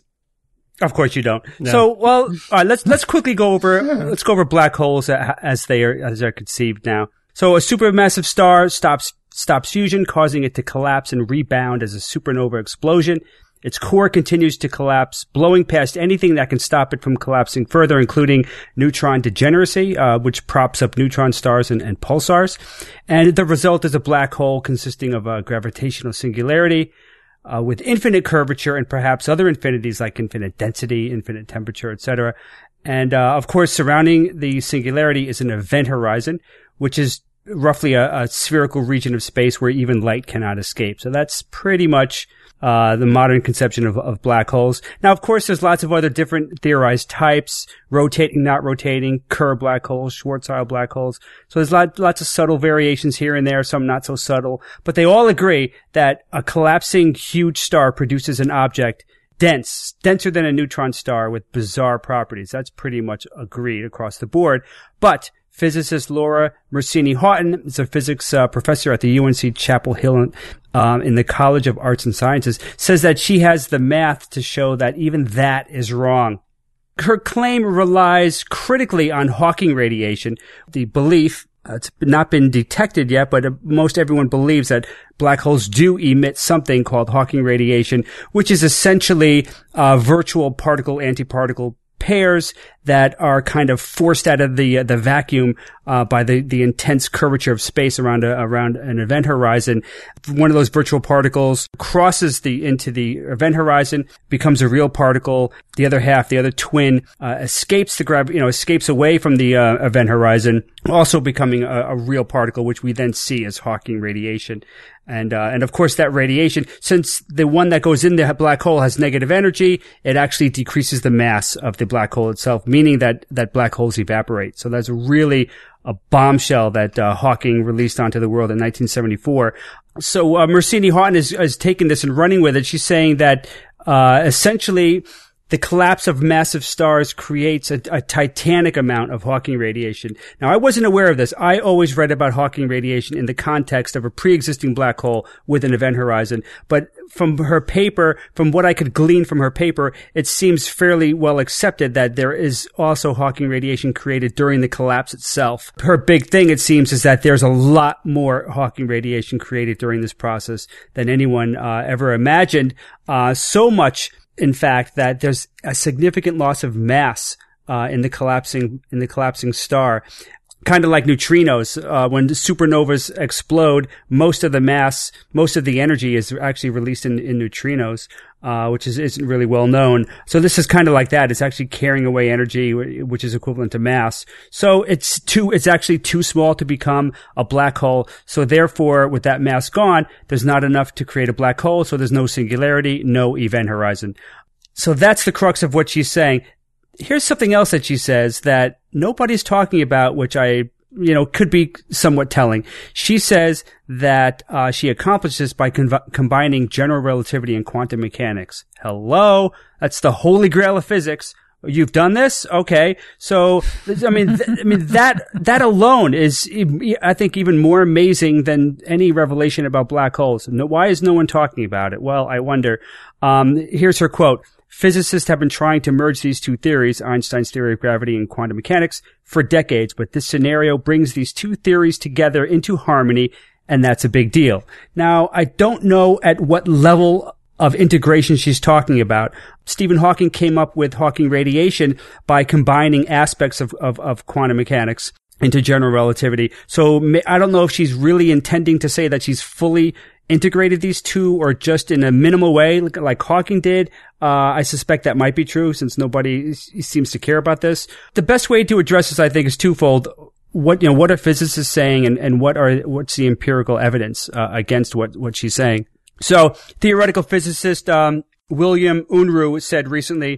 Of course you don't. No. So, well, all right, let's, let's quickly go over, let's go over black holes as they are, as they're conceived now. So a supermassive star stops, stops fusion, causing it to collapse and rebound as a supernova explosion. Its core continues to collapse, blowing past anything that can stop it from collapsing further, including neutron degeneracy, uh, which props up neutron stars and, and pulsars. And the result is a black hole consisting of a gravitational singularity, Uh, with infinite curvature and perhaps other infinities like infinite density, infinite temperature, et cetera. And, uh, of course, surrounding the singularity is an event horizon, which is roughly a, a spherical region of space where even light cannot escape. So that's pretty much uh the modern conception of, of black holes. Now, of course, there's lots of other different theorized types: rotating, not rotating, Kerr black holes, Schwarzschild black holes. So there's lot, lots of subtle variations here and there, some not so subtle. But they all agree that a collapsing huge star produces an object dense, denser than a neutron star with bizarre properties. That's pretty much agreed across the board. But physicist Laura Mersini-Houghton is a physics uh, professor at the U N C Chapel Hill um, in the College of Arts and Sciences, says that she has the math to show that even that is wrong. Her claim relies critically on Hawking radiation, the belief, uh, it's not been detected yet, but uh, most everyone believes that black holes do emit something called Hawking radiation, which is essentially uh, virtual particle-antiparticle pairs that are kind of forced out of the uh, the vacuum uh, by the the intense curvature of space around a, around an event horizon. One of those virtual particles crosses the into the event horizon, becomes a real particle. The other half, the other twin, uh, escapes the grav you know escapes away from the uh, event horizon, also becoming a, a real particle, which we then see as Hawking radiation. And, uh, and of course that radiation, since the one that goes in the black hole has negative energy, it actually decreases the mass of the black hole itself, meaning that, that black holes evaporate. So that's really a bombshell that, uh, Hawking released onto the world in nineteen seventy-four. So, uh, Mersini-Houghton is, is taking this and running with it. She's saying that, uh, essentially, the collapse of massive stars creates a, a titanic amount of Hawking radiation. Now, I wasn't aware of this. I always read about Hawking radiation in the context of a pre-existing black hole with an event horizon. But from her paper, from what I could glean from her paper, it seems fairly well accepted that there is also Hawking radiation created during the collapse itself. Her big thing, it seems, is that there's a lot more Hawking radiation created during this process than anyone uh, ever imagined. Uh, so much, in fact, that there's a significant loss of mass uh, in the collapsing in the collapsing star. Kind of like neutrinos, uh, when supernovas explode, most of the mass, most of the energy is actually released in, in neutrinos, uh, which is, isn't really well known. So this is kind of like that. It's actually carrying away energy, which is equivalent to mass. So it's too, it's actually too small to become a black hole. So therefore, with that mass gone, there's not enough to create a black hole. So there's no singularity, no event horizon. So that's the crux of what she's saying. Here's something else that she says that nobody's talking about, which I, you know, could be somewhat telling. She says that uh she accomplished this by conv- combining general relativity and quantum mechanics. Hello? That's the holy grail of physics. You've done this? Okay. So, I mean, th- I mean, that, that alone is, I think, even more amazing than any revelation about black holes. No, why is no one talking about it? Well, I wonder. Um, here's her quote. Physicists have been trying to merge these two theories, Einstein's theory of gravity and quantum mechanics, for decades, but this scenario brings these two theories together into harmony, and that's a big deal. Now, I don't know at what level of integration she's talking about. Stephen Hawking came up with Hawking radiation by combining aspects of, of, of quantum mechanics into general relativity. So I don't know if she's really intending to say that she's fully integrated these two or just in a minimal way like, like Hawking did. Uh, I suspect that might be true since nobody seems to care about this. The best way to address this, I think, is twofold. What, you know, what are physicists saying and, and what are, what's the empirical evidence, uh, against what, what she's saying? So theoretical physicist, um, William Unruh said recently,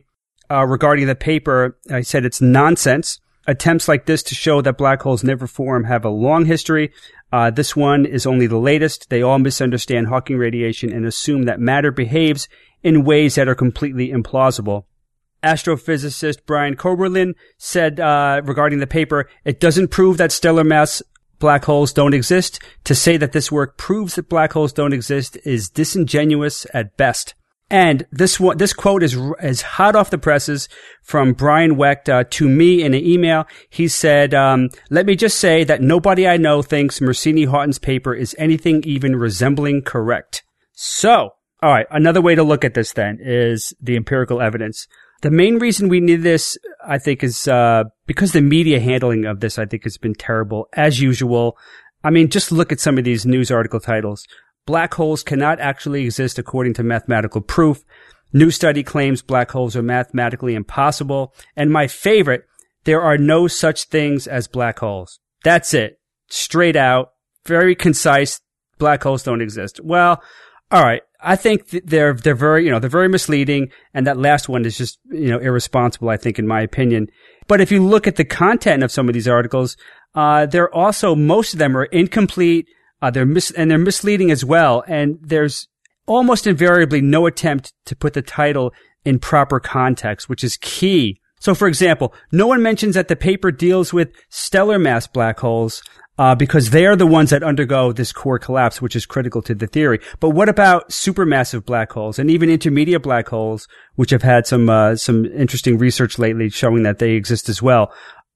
uh, regarding the paper, I said it's nonsense. Attempts like this to show that black holes never form have a long history. Uh, this one is only the latest. They all misunderstand Hawking radiation and assume that matter behaves in ways that are completely implausible. Astrophysicist Brian Koberlin said uh, regarding the paper, it doesn't prove that stellar mass black holes don't exist. To say that this work proves that black holes don't exist is disingenuous at best. And this one, this quote is is hot off the presses from Brian Wecht uh, to me in an email. He said, um, let me just say that nobody I know thinks Mersini-Houghton's paper is anything even resembling correct. So, all right, another way to look at this then is the empirical evidence. The main reason we need this, I think, is uh because the media handling of this, I think, has been terrible, as usual. I mean, just look at some of these news article titles. Black holes cannot actually exist according to mathematical proof. New study claims black holes are mathematically impossible. And my favorite, there are no such things as black holes. That's it. Straight out, very concise. Black holes don't exist. Well, all right. I think th- they're they're very, you know, they're very misleading, and that last one is just, you know, irresponsible, I think, in my opinion. But if you look at the content of some of these articles, uh they're also, most of them are incomplete. Uh, they're mis- and they're misleading as well. And there's almost invariably no attempt to put the title in proper context, which is key. So, for example, no one mentions that the paper deals with stellar mass black holes, uh, because they are the ones that undergo this core collapse, which is critical to the theory. But what about supermassive black holes and even intermediate black holes, which have had some, uh, some interesting research lately showing that they exist as well?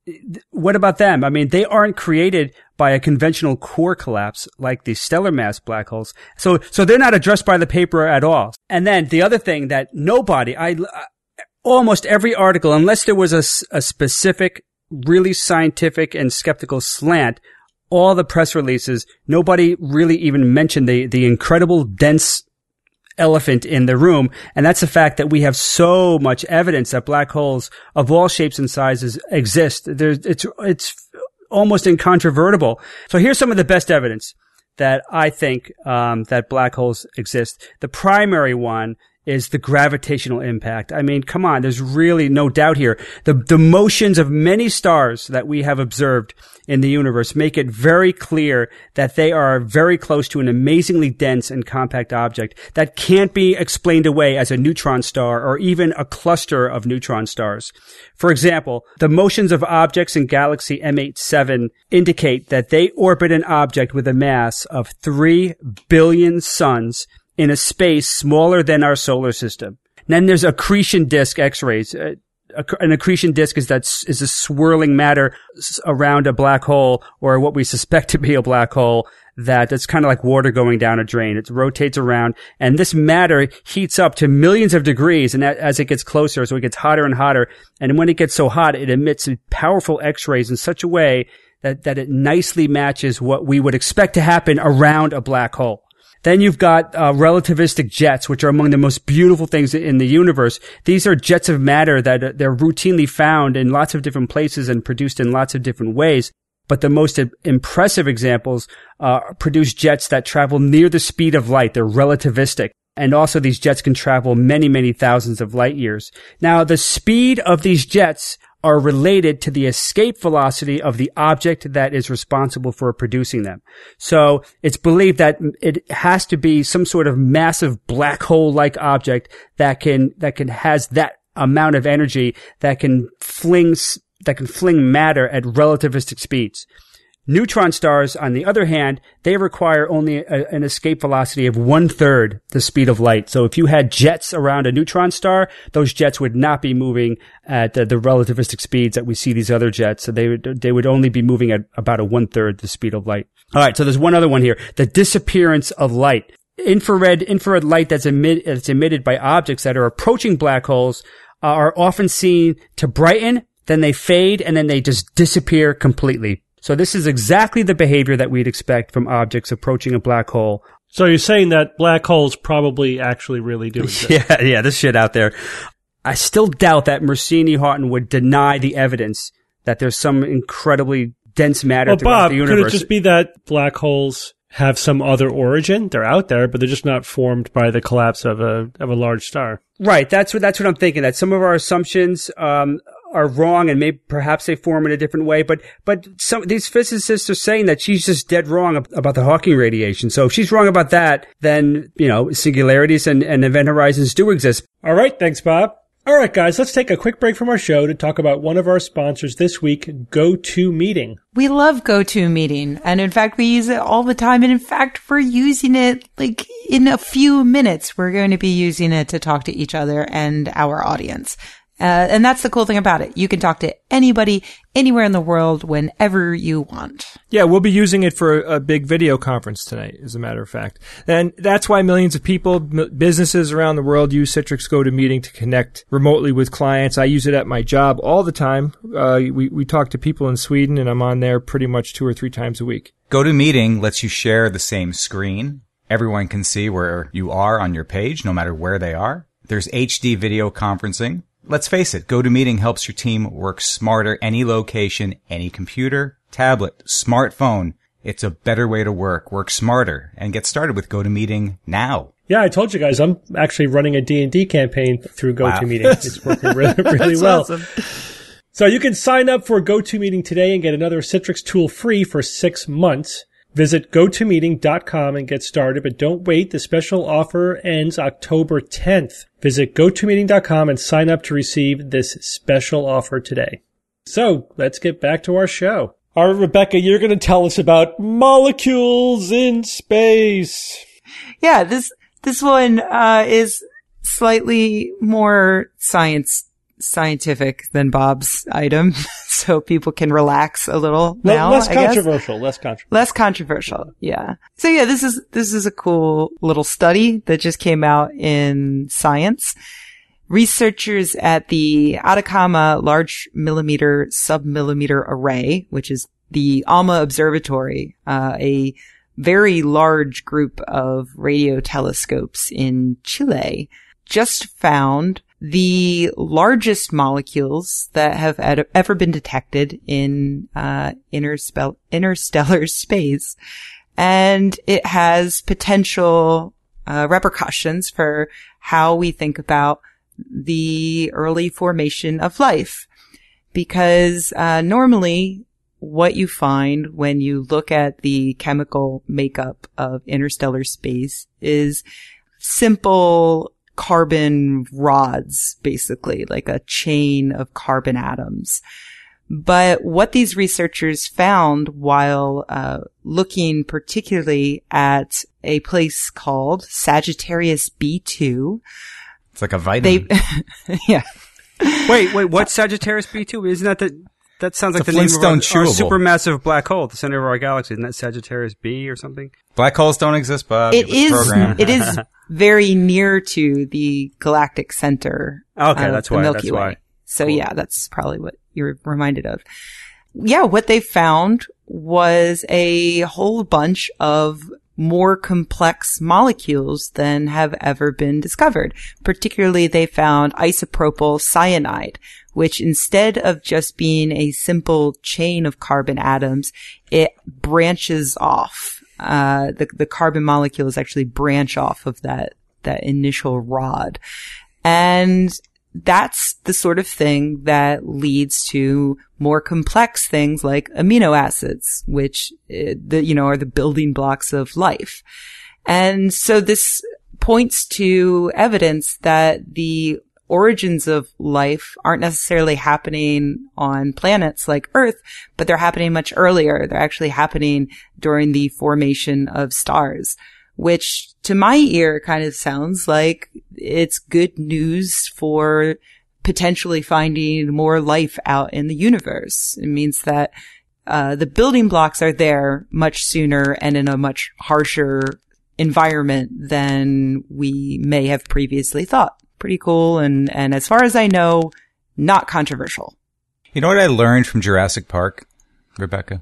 What about them? I mean, they aren't created by a conventional core collapse like the stellar mass black holes. So, so they're not addressed by the paper at all. And then the other thing that nobody, I, almost every article, unless there was a, a specific, really scientific and skeptical slant, all the press releases, nobody really even mentioned the, the incredible dense elephant in the room, and that's the fact that we have so much evidence that black holes of all shapes and sizes exist. There's, it's, it's almost incontrovertible. So here's some of the best evidence that I think, um, that black holes exist. The primary one is the gravitational impact. I mean, come on, there's really no doubt here. The, the motions of many stars that we have observed in the universe make it very clear that they are very close to an amazingly dense and compact object that can't be explained away as a neutron star or even a cluster of neutron stars. For example, the motions of objects in galaxy M eighty-seven indicate that they orbit an object with a mass of three billion suns in a space smaller than our solar system. And then there's accretion disk X-rays. Uh, an accretion disk is that is a swirling matter around a black hole, or what we suspect to be a black hole, that it's kind of like water going down a drain. It rotates around, and this matter heats up to millions of degrees, and as it gets closer, so it gets hotter and hotter, and when it gets so hot, it emits powerful X-rays in such a way that, that it nicely matches what we would expect to happen around a black hole. Then you've got uh, relativistic jets, which are among the most beautiful things in the universe. These are jets of matter that uh, they're routinely found in lots of different places and produced in lots of different ways. But the most impressive examples uh, produce jets that travel near the speed of light. They're relativistic. And also these jets can travel many, many thousands of light years. Now, the speed of these jets are related to the escape velocity of the object that is responsible for producing them. So it's believed that it has to be some sort of massive black hole-like object that can, that can, has that amount of energy that can fling, that can fling matter at relativistic speeds. Neutron stars, on the other hand, they require only a, an escape velocity of one-third the speed of light. So if you had jets around a neutron star, those jets would not be moving at the, the relativistic speeds that we see these other jets. So they would, they would only be moving at about a one-third the speed of light. All right, so there's one other one here. The disappearance of light. Infrared, infrared light that's, emit, that's emitted by objects that are approaching black holes uh, are often seen to brighten, then they fade, and then they just disappear completely. So this is exactly the behavior that we'd expect from objects approaching a black hole. So you're saying that black holes probably actually really do exist? Yeah, yeah, this shit out there. I still doubt that Mersini-Houghton would deny the evidence that there's some incredibly dense matter well, throughout Bob, the universe. Could it just be that black holes have some other origin. They're out there, but they're just not formed by the collapse of a of a large star. Right. That's what that's what I'm thinking. That some of our assumptions um, are wrong, and maybe perhaps they form in a different way. But but some these physicists are saying that she's just dead wrong ab- about the Hawking radiation. So if she's wrong about that, then you know singularities and, and event horizons do exist. All right. Thanks, Bob. All right, guys, let's take a quick break from our show to talk about one of our sponsors this week, GoToMeeting. We love GoToMeeting. And in fact, we use it all the time. And in fact, we're using it like in a few minutes. We're going to be using it to talk to each other and our audience. Uh, and that's the cool thing about it. You can talk to anybody, anywhere in the world, whenever you want. Yeah, we'll be using it for a big video conference tonight, as a matter of fact. And that's why millions of people, m- businesses around the world use Citrix GoToMeeting to connect remotely with clients. I use it at my job all the time. Uh, we, we talk to people in Sweden, and I'm on there pretty much two or three times a week. GoToMeeting lets you share the same screen. Everyone can see where you are on your page, no matter where they are. There's H D video conferencing. Let's face it, GoToMeeting helps your team work smarter any location, any computer, tablet, smartphone. It's a better way to work. Work smarter and get started with GoToMeeting now. Yeah, I told you guys, I'm actually running a D and D campaign through GoToMeeting. Wow. It's working really, really well. Awesome. So you can sign up for GoToMeeting today and get another Citrix tool free for six months. Visit go to meeting dot com and get started, but don't wait. The special offer ends October tenth. Visit go to meeting dot com and sign up to receive this special offer today. So let's get back to our show. All right, Rebecca, you're going to tell us about molecules in space. Yeah, this this one uh, is slightly more science scientific than Bob's item, so people can relax a little now. Less I guess. controversial, less controversial. Less controversial, yeah. So yeah, this is this is a cool little study that just came out in Science. Researchers at the Atacama Large Millimeter Submillimeter Array, which is the ALMA Observatory, uh, a very large group of radio telescopes in Chile, just found the largest molecules that have ed- ever been detected in uh, interspell- interstellar space. And it has potential uh, repercussions for how we think about the early formation of life. Because uh, normally what you find when you look at the chemical makeup of interstellar space is simple carbon rods, basically, like a chain of carbon atoms. But what these researchers found while uh, looking particularly at a place called Sagittarius B two. It's like a vitamin. They, yeah. Wait, wait, what's Sagittarius B two? Isn't that the, that sounds like It's a the name of our, Flintstone our chewable. supermassive black hole at the center of our galaxy? Isn't that Sagittarius B or something? Black holes don't exist, Bob. It was is, programmed. it is very near to the galactic center. Okay, of that's the why, Milky that's Way. why. So Cool. yeah, that's probably what you're reminded of. Yeah, what they found was a whole bunch of more complex molecules than have ever been discovered. Particularly, they found isopropyl cyanide, which instead of just being a simple chain of carbon atoms, it branches off. Uh, the, the carbon molecules actually branch off of that, that initial rod. And that's the sort of thing that leads to more complex things like amino acids, which, uh, the, you know, are the building blocks of life. And so this points to evidence that the origins of life aren't necessarily happening on planets like Earth, but they're happening much earlier. They're actually happening during the formation of stars, which to my ear kind of sounds like it's good news for potentially finding more life out in the universe. It means that uh, the building blocks are there much sooner and in a much harsher environment than we may have previously thought. Pretty cool. And, and as far as I know, not controversial. You know what I learned from Jurassic Park, Rebecca?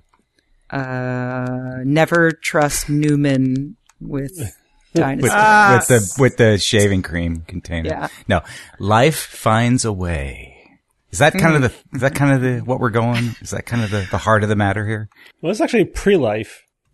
Uh, never trust Newman with dinosaurs. With, Ah. with the with the shaving cream container. Yeah. No, life finds a way. Is that kind of the is that kind of the what we're going? Is that kind of the, the heart of the matter here? Well, it's actually pre-life.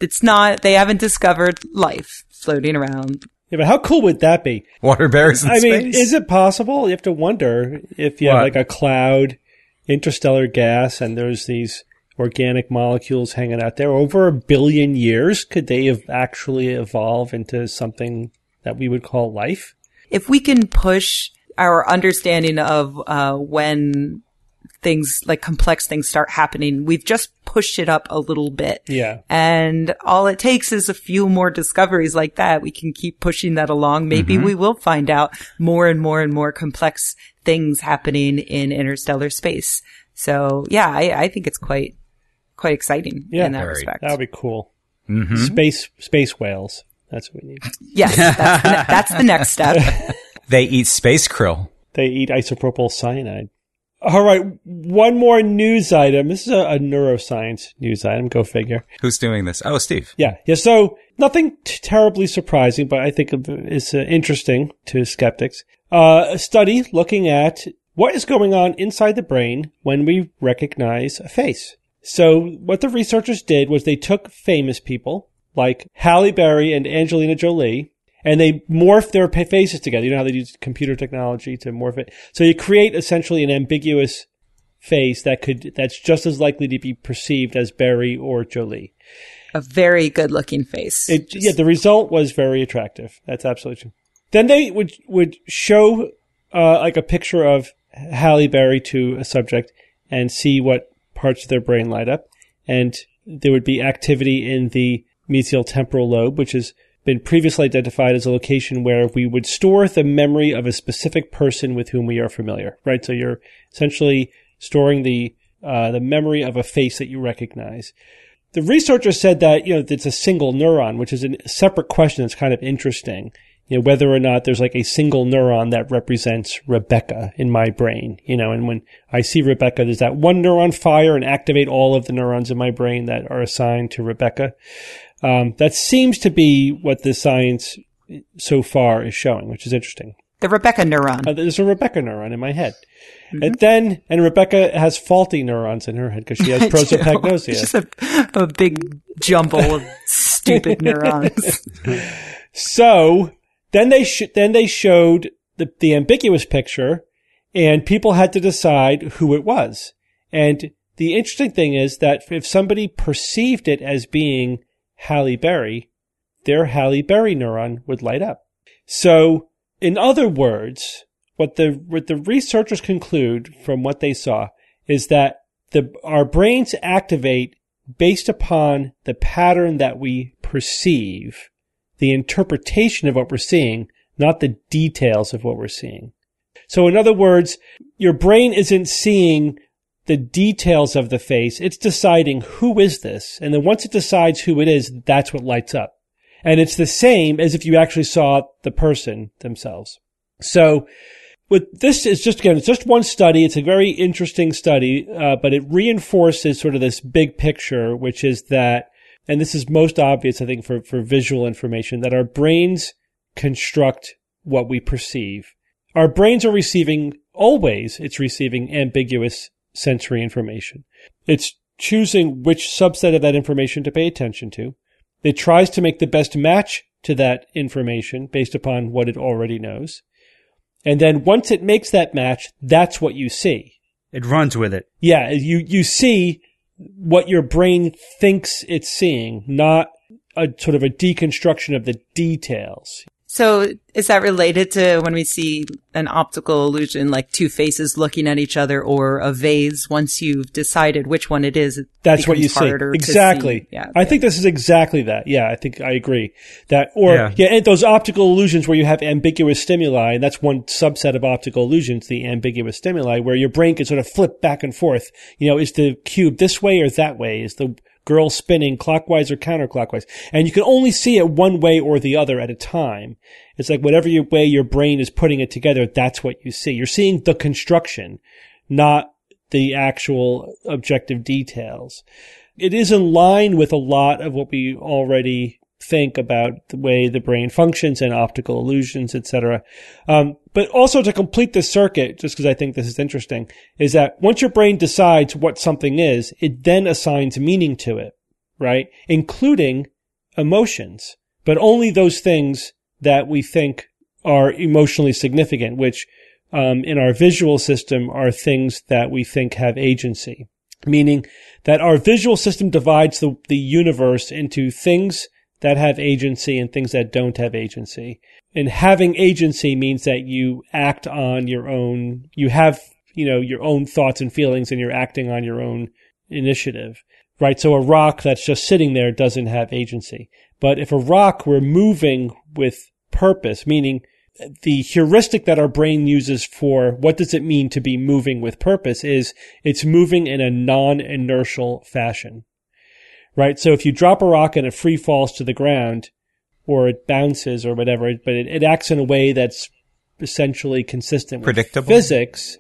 it's not, they haven't discovered life floating around. Yeah, but how cool would that be? Water bears in I space. mean, is it possible? You have to wonder if you have What? like a cloud, interstellar gas, and there's these organic molecules hanging out there. Over a billion years, could they have actually evolve into something that we would call life? If we can push our understanding of uh when things like complex things start happening, we've just pushed it up a little bit. Yeah. And all it takes is a few more discoveries like that. We can keep pushing that along. Maybe Mm-hmm. we will find out more and more and more complex things happening in interstellar space. So yeah, I, I think it's quite, quite exciting Yeah, in that very. respect. That would be cool. Mm-hmm. Space, space whales. That's what we need. Yes, that's the, ne- that's the next step. They eat space krill. They eat isopropyl cyanide. All right, one more news item. This is a, a neuroscience news item. Go figure. Who's doing this? Oh, Steve. Yeah, yeah. So nothing t- terribly surprising, but I think is uh, interesting to skeptics. Uh, a study looking at what is going on inside the brain when we recognize a face. So what the researchers did was they took famous people like Halle Berry and Angelina Jolie, and they morph their pa- faces together. You know how they use computer technology to morph it? So you create essentially an ambiguous face that could, that's just as likely to be perceived as Berry or Jolie. A very good looking face. It, Just- yeah, the result was very attractive. That's absolutely true. Then they would, would show, uh, like a picture of Halle Berry to a subject and see what parts of their brain light up. And there would be activity in the mesial temporal lobe, which has been previously identified as a location where we would store the memory of a specific person with whom we are familiar, right? So you're essentially storing the, uh, the memory of a face that you recognize. The researchers said that, you know, it's a single neuron, which is a separate question that's kind of interesting. You know, whether or not there's like a single neuron that represents Rebecca in my brain, you know, and when I see Rebecca, does that one neuron fire and activate all of the neurons in my brain that are assigned to Rebecca? Um, that seems to be what the science so far is showing, which is interesting. the Rebecca neuron. Uh, there's a Rebecca neuron in my head. Mm-hmm. And then, and Rebecca has faulty neurons in her head because she has prosopagnosia. It's just a, a big jumble of stupid neurons. So then they sh- then they showed the, the ambiguous picture, and people had to decide who it was. And the interesting thing is that if somebody perceived it as being Halle Berry, their Halle Berry neuron would light up. So, in other words, what the what the researchers conclude from what they saw is that the our brains activate based upon the pattern that we perceive, the interpretation of what we're seeing, not the details of what we're seeing. So in other words, your brain isn't seeing the details of the face. It's deciding who is this. And then once it decides who it is, that's what lights up. And it's the same as if you actually saw the person themselves. So with this is just, again, it's just one study. It's a very interesting study, uh, but it reinforces sort of this big picture, which is that, and this is most obvious, I think, for, for visual information, that our brains construct what we perceive. Our brains are receiving, always, it's receiving ambiguous sensory information. It's choosing which subset of that information to pay attention to. It tries to make the best match to that information based upon what it already knows. And then once it makes that match, that's what you see. It runs with it. Yeah, you, you see what your brain thinks it's seeing, not a sort of a deconstruction of the details. So is that related to when we see an optical illusion, like two faces looking at each other, or a vase? Once you've decided which one it is, it That's what you becomes see. harder to Exactly. see. Yeah, I think this is exactly that. Yeah, I think I agree. That, or, Yeah. yeah, and those optical illusions where you have ambiguous stimuli, and that's one subset of optical illusions, the ambiguous stimuli, where your brain can sort of flip back and forth. You know, is the cube this way or that way? Is the girl spinning clockwise or counterclockwise? And you can only see it one way or the other at a time. It's like whatever your way your brain is putting it together, that's what you see. You're seeing the construction, not the actual objective details. It is in line with a lot of what we already think about the way the brain functions and optical illusions, et cetera. Um, but also to complete this circuit, just because I think this is interesting, is that once your brain decides what something is, it then assigns meaning to it, right? Including emotions, but only those things that we think are emotionally significant, which um, in our visual system are things that we think have agency, meaning that our visual system divides the, the universe into things that have agency and things that don't have agency. And having agency means that you act on your own, you have, you know, your own thoughts and feelings, and you're acting on your own initiative, right? So a rock that's just sitting there doesn't have agency. But if a rock were moving with purpose, meaning the heuristic that our brain uses for what does it mean to be moving with purpose is it's moving in a non-inertial fashion, right? So if you drop a rock and it free falls to the ground, or it bounces or whatever, but it, it acts in a way that's essentially consistent with predictable physics,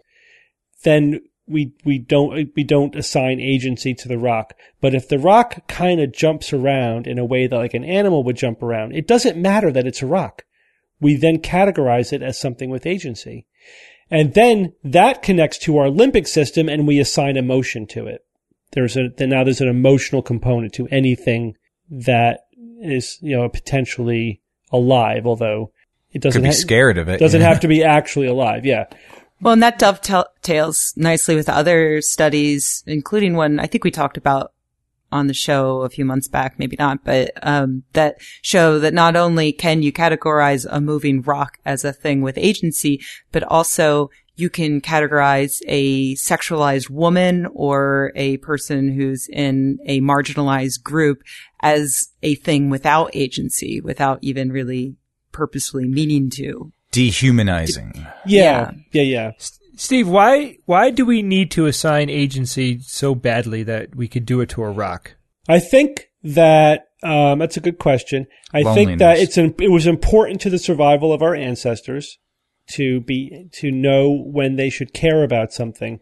then we we don't we don't assign agency to the rock. But if the rock kind of jumps around in a way that like an animal would jump around, it doesn't matter that it's a rock. We then categorize it as something with agency. And then that connects to our limbic system, and we assign emotion to it. There's a then now there's an emotional component to anything that is, you know, potentially alive, although it doesn't could be ha- scared of it. Doesn't yeah. have to be actually alive. Yeah. Well, and that dovetails nicely with other studies, including one I think we talked about on the show a few months back, maybe not, but um that show that not only can you categorize a moving rock as a thing with agency, but also you can categorize a sexualized woman or a person who's in a marginalized group as a thing without agency, without even really purposefully meaning to. Dehumanizing. Yeah. Yeah. Yeah. Steve, why why do we need to assign agency so badly that we could do it to a rock? I think that um, that's a good question. I think that it's an, it was important to the survival of our ancestors to be to know when they should care about something.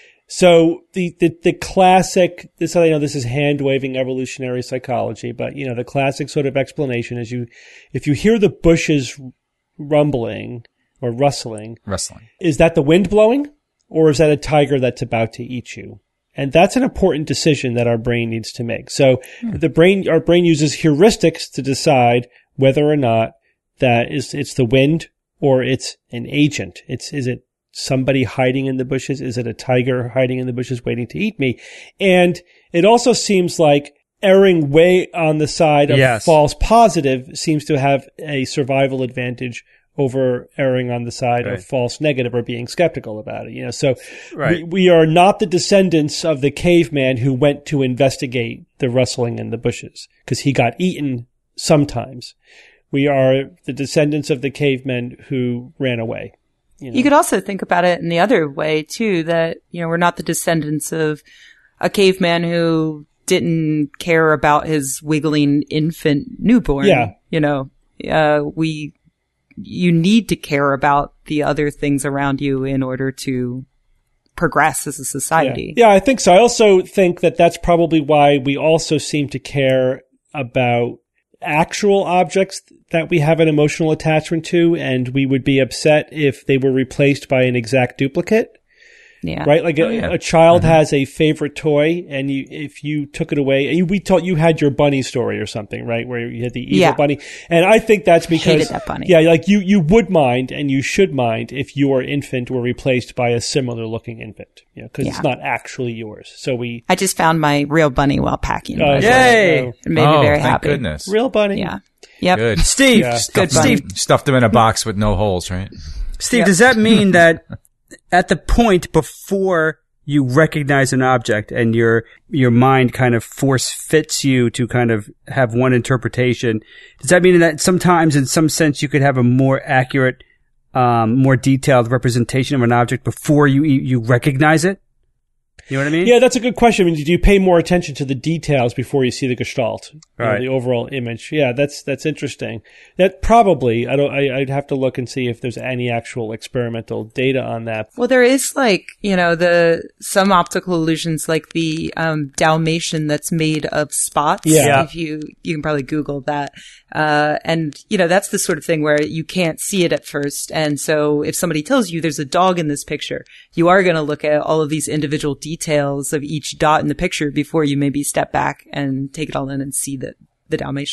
So the the, the classic, this I know this is hand waving evolutionary psychology, but you know the classic sort of explanation is you if you hear the bushes rumbling or rustling, Rustling. is that the wind blowing, or is that a tiger that's about to eat you? And that's an important decision that our brain needs to make. So hmm. the brain, our brain uses heuristics to decide whether or not that is, it's the wind or it's an agent. It's, is it somebody hiding in the bushes? Is it a tiger hiding in the bushes waiting to eat me? And it also seems like erring way on the side of yes. false positive seems to have a survival advantage over erring on the side right. of false negative or being skeptical about it. You know, so right. we, we are not the descendants of the caveman who went to investigate the rustling in the bushes because he got eaten sometimes. We are the descendants of the cavemen who ran away. You know? You could also think about it in the other way too, that, you know, we're not the descendants of a caveman who didn't care about his wiggling infant newborn. Yeah. You know, uh, we, you need to care about the other things around you in order to progress as a society. Yeah. yeah, I think so. I also think that that's probably why we also seem to care about actual objects that we have an emotional attachment to, and we would be upset if they were replaced by an exact duplicate. Yeah. Right? Like oh, a, yeah. a child mm-hmm. has a favorite toy, and you, if you took it away, you, we taught you had your bunny story or something, right? Where you had the evil yeah. bunny. And I think that's because, hated that bunny. yeah, like you, you would mind and you should mind if your infant were replaced by a similar looking infant, you know, cause yeah. it's not actually yours. So we, I just found my real bunny while packing. uh, Yay! uh, It made oh, me very thank happy. goodness. real bunny. Yeah. Yep. Good. Steve, Yeah. good bunny. Steve, Stuffed them in a box with no holes, right? Steve, Yep. does that mean that at the point before you recognize an object and your your mind kind of force fits you to kind of have one interpretation, does that mean that sometimes in some sense you could have a more accurate, um, more detailed representation of an object before you you recognize it? You know what I mean? Yeah, that's a good question. I mean, do you pay more attention to the details before you see the gestalt, you know, Right. the overall image? Yeah, that's that's interesting. That probably I don't. I, I'd have to look and see if there's any actual experimental data on that. Well, there is like, you know, the, some optical illusions like the, um, Dalmatian that's made of spots. Yeah. If you, you can probably Google that. Uh, and, you know, that's the sort of thing where you can't see it at first. And so if somebody tells you there's a dog in this picture, you are going to look at all of these individual details of each dot in the picture before you maybe step back and take it all in and see the, the Dalmatian.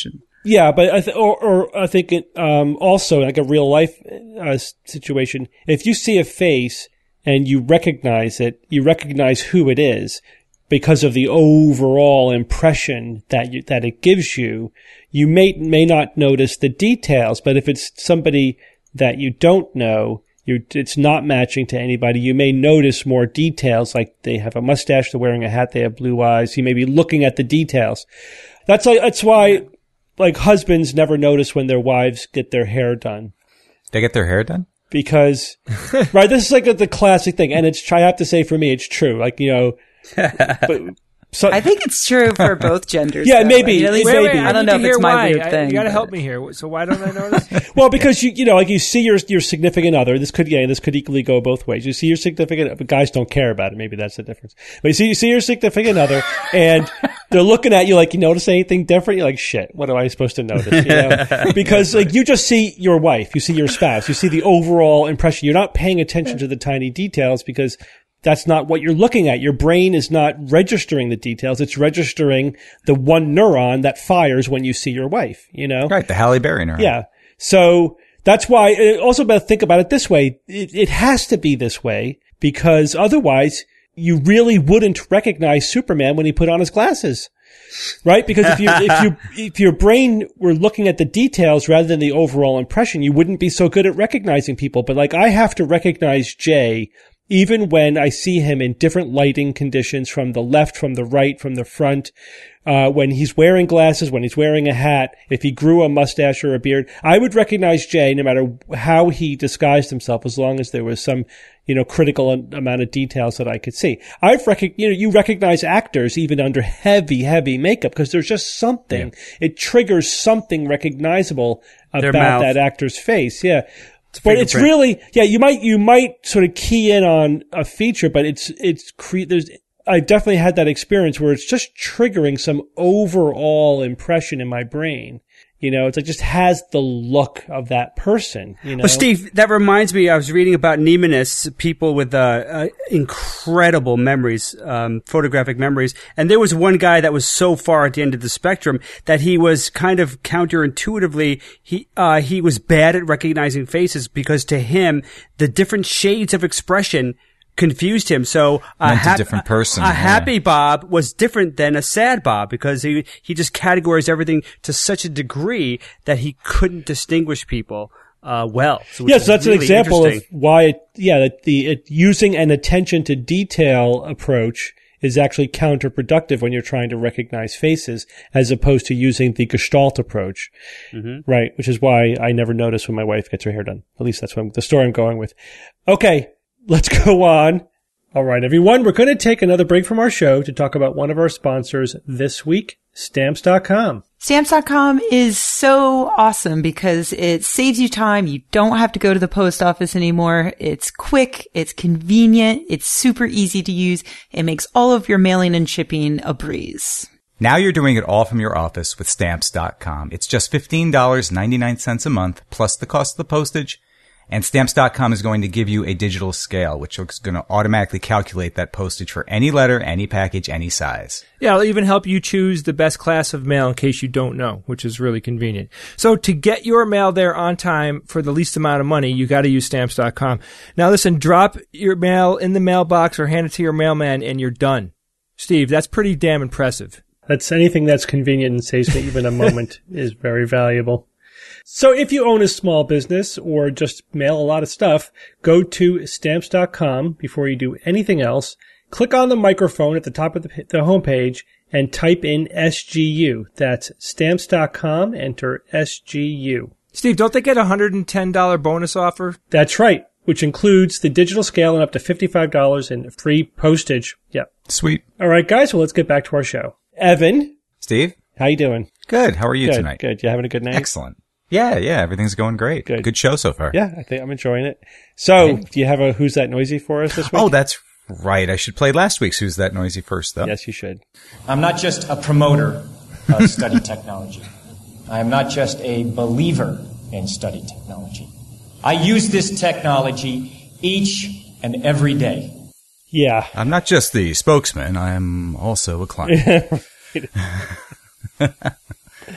Yeah, but I th- or, or I think it, um, also like a real life uh, situation. If you see a face and you recognize it, you recognize who it is because of the overall impression that you, that it gives you. You may may not notice the details, but if it's somebody that you don't know, you it's not matching to anybody. You may notice more details, like they have a mustache, they're wearing a hat, they have blue eyes. You may be looking at the details. That's like that's why. Like, husbands never notice when their wives get their hair done. They get their hair done? Because, right, this is like a, the classic thing. And it's, I have to say for me, it's true. Like, you know, but, so, I think it's true for both genders. Yeah, though. maybe. I mean, at least Wait, maybe. wait, I don't know if it's my why. weird I, thing. You got to but- help me here. So why don't I notice? well, because you, you know, like you see your, your significant other. This could, yeah, this could equally go both ways. You see your significant, but guys don't care about it. Maybe that's the difference. But you see, you see your significant other and they're looking at you like, you notice anything different? You're like, shit, what am I supposed to notice? You know? Because like you just see your wife, you see your spouse, you see the overall impression. You're not paying attention to the tiny details because that's not what you're looking at. Your brain is not registering the details. It's registering the one neuron that fires when you see your wife, you know? Right, the Halle Berry neuron. Yeah. So that's why, uh, also about think about it this way. It, it has to be this way because otherwise you really wouldn't recognize Superman when he put on his glasses. Right? Because if you, if you, if your brain were looking at the details rather than the overall impression, you wouldn't be so good at recognizing people. But like I have to recognize Jay even when I see him in different lighting conditions from the left, from the right, from the front, uh, when he's wearing glasses, when he's wearing a hat, if he grew a mustache or a beard, I would recognize Jay no matter how he disguised himself as long as there was some, you know, critical amount of details that I could see. I've rec- you know, you recognize actors even under heavy, heavy makeup because there's just something. Yeah. It triggers something recognizable Their about mouth. that actor's face. Yeah. It's But it's really, yeah, you might, you might sort of key in on a feature, but it's, it's, cre- there's, I've definitely had that experience where it's just triggering some overall impression in my brain. You know, it's like just has the look of that person, you know. Well, Steve, that reminds me, I was reading about mnemonists, people with uh, uh, incredible memories, um, photographic memories. And there was one guy that was so far at the end of the spectrum that he was kind of counterintuitively, he, uh, he was bad at recognizing faces because to him, the different shades of expression confused him. So a, Meant a hap- different person, a yeah. happy Bob was different than a sad Bob because he he just categorized everything to such a degree that he couldn't distinguish people uh, well. So which Yes, is that's really an example of interesting. why, it, yeah, that the it, using an attention to detail approach is actually counterproductive when you're trying to recognize faces, as opposed to using the Gestalt approach, Mm-hmm. right? Which is why I never notice when my wife gets her hair done. At least that's what I'm, the story I'm going with. Okay, let's go on. All right, everyone, we're going to take another break from our show to talk about one of our sponsors this week, Stamps dot com. Stamps dot com is so awesome because it saves you time. You don't have to go to the post office anymore. It's quick. It's convenient. It's super easy to use. It makes all of your mailing and shipping a breeze. Now you're doing it all from your office with Stamps dot com. It's just fifteen dollars and ninety-nine cents a month plus the cost of the postage. And Stamps dot com is going to give you a digital scale, which is going to automatically calculate that postage for any letter, any package, any size. Yeah, it'll even help you choose the best class of mail in case you don't know, which is really convenient. So to get your mail there on time for the least amount of money, you got to use Stamps dot com. Now listen, drop your mail in the mailbox or hand it to your mailman and you're done. Steve, that's pretty damn impressive. That's anything that's convenient and saves me even a moment is very valuable. So if you own a small business or just mail a lot of stuff, go to Stamps dot com before you do anything else. Click on the microphone at the top of the, the homepage and type in S G U. That's Stamps dot com. Enter S G U. Steve, don't they get a one hundred ten dollars bonus offer? That's right, which includes the digital scale and up to fifty-five dollars in free postage. Yep. Sweet. All right, guys, well, let's get back to our show. Evan, Steve? how you doing? Good. How are you Good, tonight? good. You having a good night? Excellent. Yeah, yeah, everything's going great. Good. Good show so far. Yeah, I think I'm enjoying it. So, do you have a Who's That Noisy for us this week? Oh, that's right. I should play last week's Who's That Noisy first, though. Yes, you should. I'm not just a promoter of study technology. I am not just a believer in study technology. I use this technology each and every day. Yeah. I'm not just the spokesman. I'm also a client.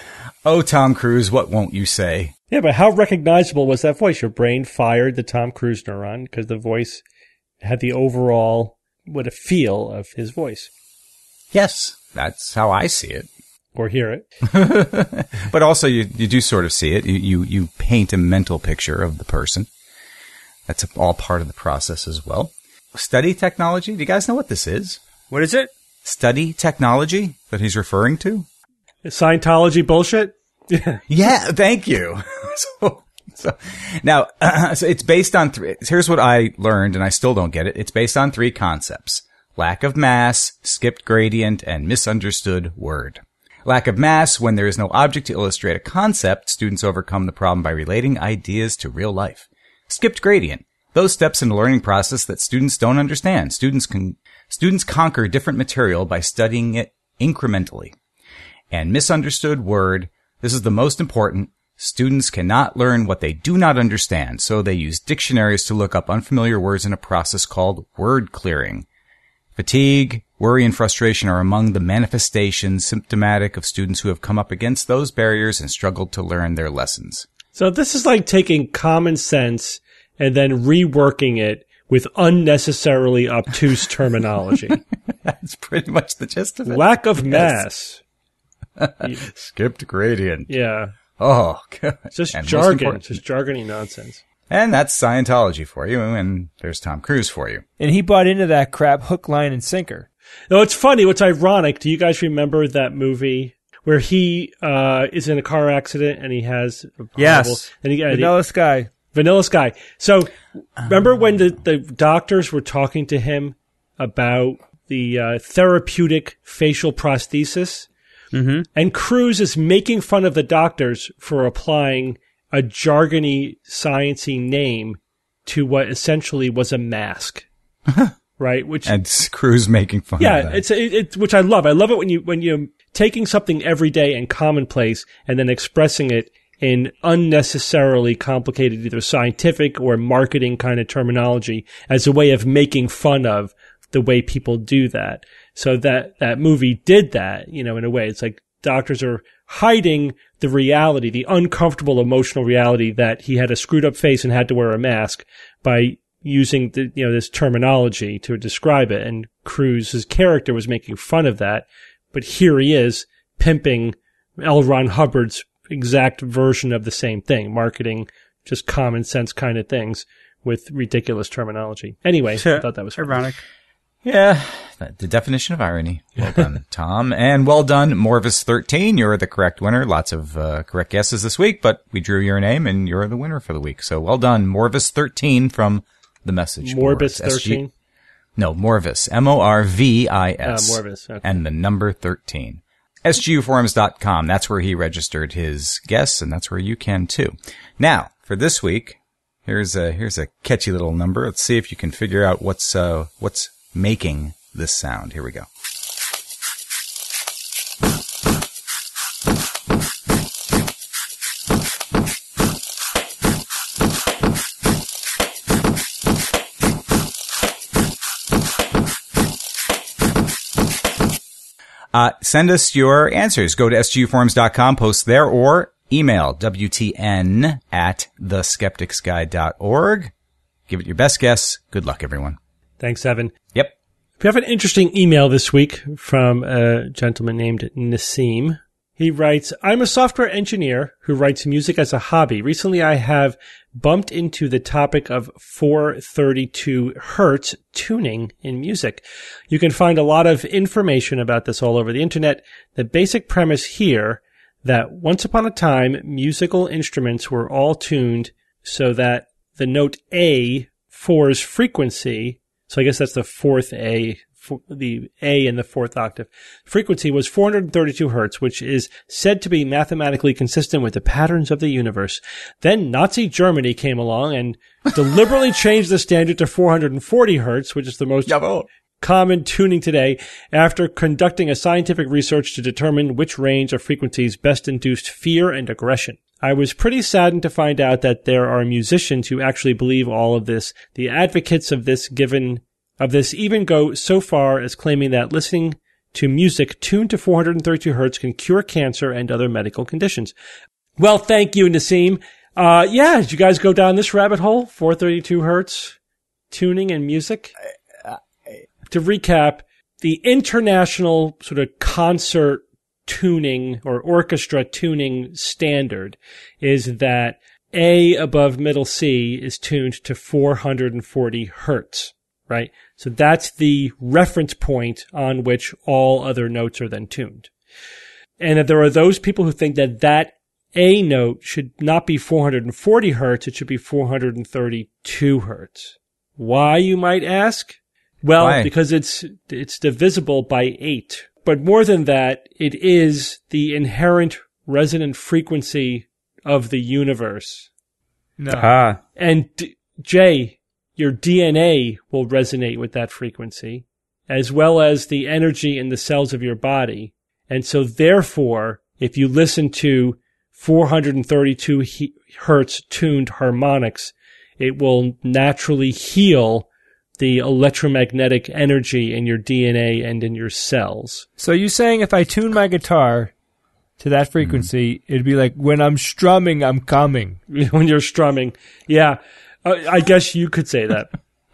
Oh, Tom Cruise, what won't you say? Yeah, but how recognizable was that voice? Your brain fired the Tom Cruise neuron because the voice had the overall, what a feel of his voice. Yes, that's how I see it. Or hear it. But also you, you do sort of see it. You, you, you paint a mental picture of the person. That's all part of the process as well. Study technology. Do you guys know what this is? What is it? Study technology that he's referring to? Scientology bullshit? Yeah, thank you. so, so now, uh, so it's based on three. Here's what I learned, and I still don't get it. It's based on three concepts: lack of mass, skipped gradient, and misunderstood word. Lack of mass: when there is no object to illustrate a concept, students overcome the problem by relating ideas to real life. Skipped gradient: those steps in the learning process that students don't understand. Students can students conquer different material by studying it incrementally. And misunderstood word: this is the most important. Students cannot learn what they do not understand, so they use dictionaries to look up unfamiliar words in a process called word clearing. Fatigue, worry, and frustration are among the manifestations symptomatic of students who have come up against those barriers and struggled to learn their lessons. So this is like taking common sense and then reworking it with unnecessarily obtuse terminology. That's pretty much the gist of it. Lack of mass. Skipped gradient. Yeah. Oh, God. It's just And most jargon. important- It's just jargony nonsense. And that's Scientology for you, and there's Tom Cruise for you. And he bought into that crap hook, line, and sinker. No, it's funny. What's ironic, do you guys remember that movie where he uh, is in a car accident and he has a Yes. horrible- and he, Vanilla Sky. Vanilla Sky. So remember when the, the doctors were talking to him about the uh, therapeutic facial prosthesis? Mm-hmm. And Cruise is making fun of the doctors for applying a jargony, sciencey name to what essentially was a mask, right? Which And Cruise making fun yeah, of that. it's it, it's which I love. I love it when you when you're taking something everyday and commonplace and then expressing it in unnecessarily complicated either scientific or marketing kind of terminology as a way of making fun of the way people do that. So that that movie did that, you know, in a way. It's like doctors are hiding the reality, the uncomfortable emotional reality that he had a screwed up face and had to wear a mask by using the, you know, this terminology to describe it. And Cruise's character was making fun of that. But here he is pimping L. Ron Hubbard's exact version of the same thing, marketing just common sense kind of things with ridiculous terminology. Anyway, I thought that was funny. Ironic. Yeah, the definition of irony. Well done, Tom. And well done, Morvis thirteen. You're the correct winner. Lots of uh, correct guesses this week, but we drew your name and you're the winner for the week. So well done, Morvis thirteen from the message Morbus boards. thirteen? S G No, Morvis. M O R V I S. Uh, Morvis, okay. And the number thirteen. S G U forums dot com. That's where he registered his guess, and that's where you can too. Now, for this week, here's a here's a catchy little number. Let's see if you can figure out what's uh what's making this sound. Here we go. Uh, send us your answers. Go to S G U forums dot com, post there, or email W T N at the skeptics guide dot org. Give it your best guess. Good luck, everyone. Thanks, Evan. Yep. We have an interesting email this week from a gentleman named Nassim. He writes, I'm a software engineer who writes music as a hobby. Recently, I have bumped into the topic of four thirty-two hertz tuning in music. You can find a lot of information about this all over the internet. The basic premise here that once upon a time, musical instruments were all tuned so that the note A, four's frequency, so I guess that's the fourth A, the A in the fourth octave, frequency was four thirty-two hertz, which is said to be mathematically consistent with the patterns of the universe. Then Nazi Germany came along and deliberately changed the standard to four forty hertz, which is the most common tuning today, after conducting a scientific research to determine which range of frequencies best induced fear and aggression. I was pretty saddened to find out that there are musicians who actually believe all of this. The advocates of this given of this even go so far as claiming that listening to music tuned to four hundred thirty-two hertz can cure cancer and other medical conditions. Well, thank you, Nassim. Uh, yeah, did you guys go down this rabbit hole? four thirty-two hertz tuning and music? To recap, the international sort of concert tuning or orchestra tuning standard is that A above middle C is tuned to four hundred forty hertz, right? So that's the reference point on which all other notes are then tuned. And if there are those people who think that that A note should not be four hundred forty hertz, it should be four hundred thirty-two hertz. Why, you might ask? Well, Why? Because it's it's divisible by eight. But more than that, it is the inherent resonant frequency of the universe. No. Ah. And D- Jay, your D N A will resonate with that frequency, as well as the energy in the cells of your body. And so therefore, if you listen to four hundred thirty-two he- hertz tuned harmonics, it will naturally heal the electromagnetic energy in your D N A and in your cells. So you saying if I tune my guitar to that frequency, it'd be like when I'm strumming, I'm coming. When you're strumming. Yeah. Uh, I guess you could say that.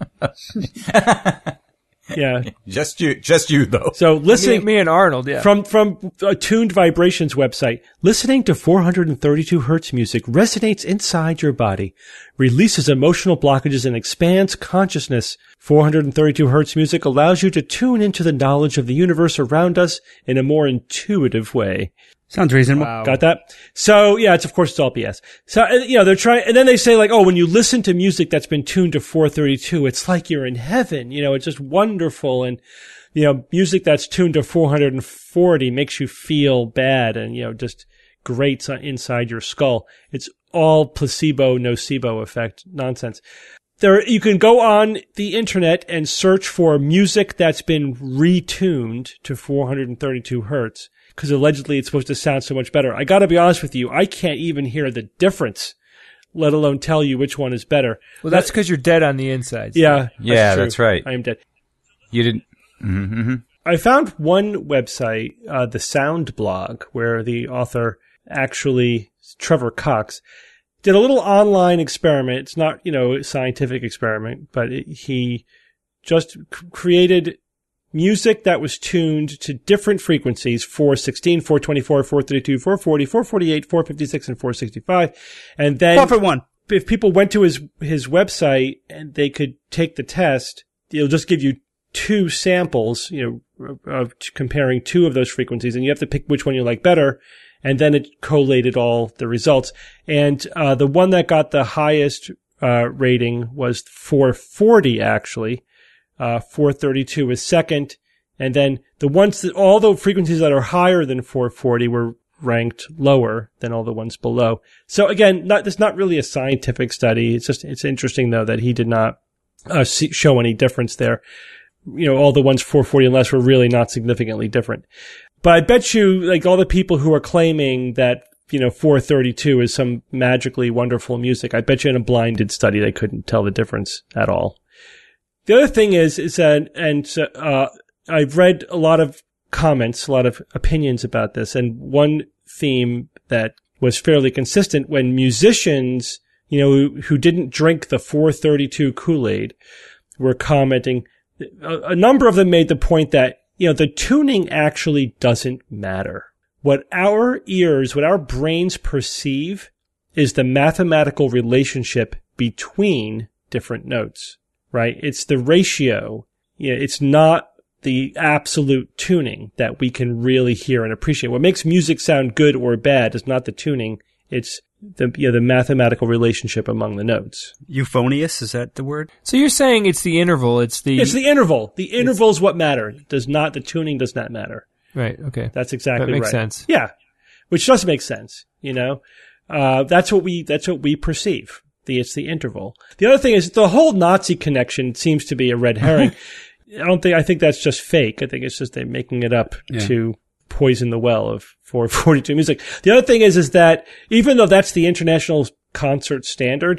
Yeah. Just you, just you though. So Me, listening me and Arnold, yeah. from from a Tuned Vibrations website, listening to four hundred thirty-two hertz music resonates inside your body, releases emotional blockages, and expands consciousness. four hundred thirty-two hertz music allows you to tune into the knowledge of the universe around us in a more intuitive way. Sounds reasonable. Wow. Got that? So, yeah, it's, of course, it's all B S. So, uh, you know, they're trying, and then they say like, oh, when you listen to music that's been tuned to four thirty-two, it's like you're in heaven. You know, it's just wonderful. And, you know, music that's tuned to four hundred forty makes you feel bad and, you know, just grates inside your skull. It's all placebo, nocebo effect nonsense. There, you can go on the internet and search for music that's been retuned to four hundred thirty-two hertz. Because allegedly it's supposed to sound so much better. I gotta be honest with you, I can't even hear the difference, let alone tell you which one is better. Well, that's because you're dead on the inside. Yeah. Yeah, true. that's right. I am dead. You didn't. Mm-hmm. I found one website, uh, the Sound Blog, where the author actually, Trevor Cox, did a little online experiment. It's not, you know, a scientific experiment, but it, he just c- created music that was tuned to different frequencies, four sixteen, four twenty-four, four thirty-two, four forty, four forty-eight, four fifty-six, and four sixty-five. And then All for one. if people went to his his website and they could take the test, it'll just give you two samples, you know, of comparing two of those frequencies, and you have to pick which one you like better. And then it collated all the results. And uh the one that got the highest uh rating was four forty, actually. Uh, four thirty-two is second. And then the ones that, all the frequencies that are higher than four forty were ranked lower than all the ones below. So again, not, it's not really a scientific study. It's just, it's interesting though that he did not, uh, see, show any difference there. You know, all the ones four forty and less were really not significantly different. But I bet you, like, all the people who are claiming that, you know, four thirty-two is some magically wonderful music, I bet you in a blinded study they couldn't tell the difference at all. The other thing is, is that, and, uh, I've read a lot of comments, a lot of opinions about this, and one theme that was fairly consistent when musicians, you know, who, who didn't drink the four thirty-two Kool-Aid were commenting, a, a number of them made the point that, you know, the tuning actually doesn't matter. What our ears, what our brains perceive is the mathematical relationship between different notes. Right? It's the ratio. You know, it's not the absolute tuning that we can really hear and appreciate. What makes music sound good or bad is not the tuning. It's the, you know, the mathematical relationship among the notes. Euphonious, is that the word? So you're saying it's the interval, it's the... It's the interval. The interval is what matter. Does not, the tuning does not matter. Right, okay. That's exactly right. That makes sense. Yeah. Which does make sense, you know? Uh, that's what we, that's what we perceive. The, it's the interval. The other thing is the whole Nazi connection seems to be a red herring. I don't think, I think that's just fake. I think it's just they're making it up Yeah. to poison the well of four forty-two music. The other thing is, is that even though that's the international concert standard,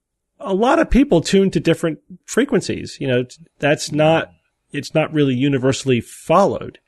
a lot of people tune to different frequencies. You know, that's not, it's not really universally followed.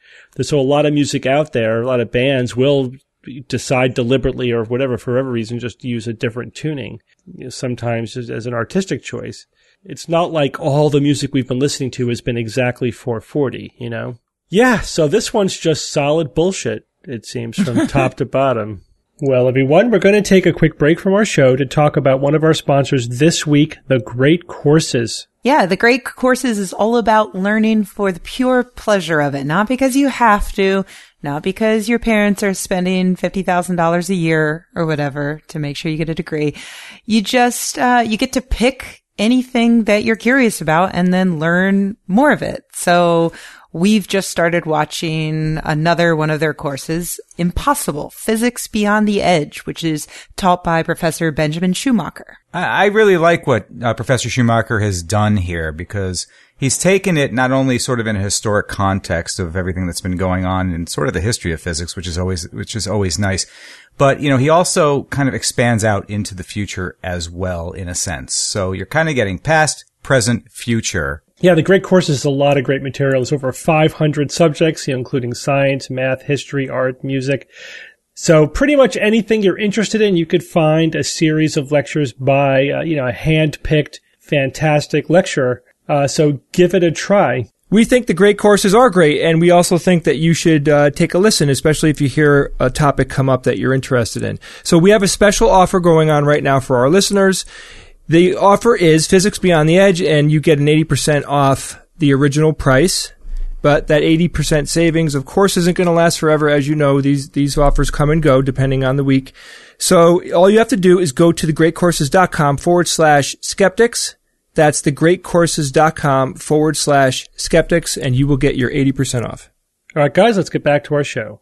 There's so a lot of music out there, a lot of bands will decide deliberately or whatever, for whatever reason, just use a different tuning, you know, sometimes as, as an artistic choice. It's not like all the music we've been listening to has been exactly four forty, you know? Yeah, so this one's just solid bullshit, it seems, from top to bottom. Well, everyone, we're going to take a quick break from our show to talk about one of our sponsors this week, The Great Courses. Yeah, The Great Courses is all about learning for the pure pleasure of it, not because you have to, not because your parents are spending fifty thousand dollars a year or whatever to make sure you get a degree. You just, uh, you get to pick anything that you're curious about and then learn more of it. So we've just started watching another one of their courses, Impossible, Physics Beyond the Edge, which is taught by Professor Benjamin Schumacher. I I really like what uh, Professor Schumacher has done here, because he's taken it not only sort of in a historic context of everything that's been going on in sort of the history of physics, which is always, which is always nice, but, you know, he also kind of expands out into the future as well, in a sense. So you're kind of getting past, present, future. Yeah, The Great Courses is a lot of great material. There's over five hundred subjects, you know, including science, math, history, art, music. So pretty much anything you're interested in, you could find a series of lectures by, uh, you know, a hand-picked, fantastic lecturer. Uh, so give it a try. We think the Great Courses are great, and we also think that you should uh, take a listen, especially if you hear a topic come up that you're interested in. So we have a special offer going on right now for our listeners. The offer is Physics Beyond the Edge, and you get an eighty percent off the original price. But that eighty percent savings, of course, isn't going to last forever. As you know, these these offers come and go depending on the week. So all you have to do is go to thegreatcourses.com forward slash skeptics. That's thegreatcourses.com forward slash skeptics, and you will get your eighty percent off. All right, guys, let's get back to our show.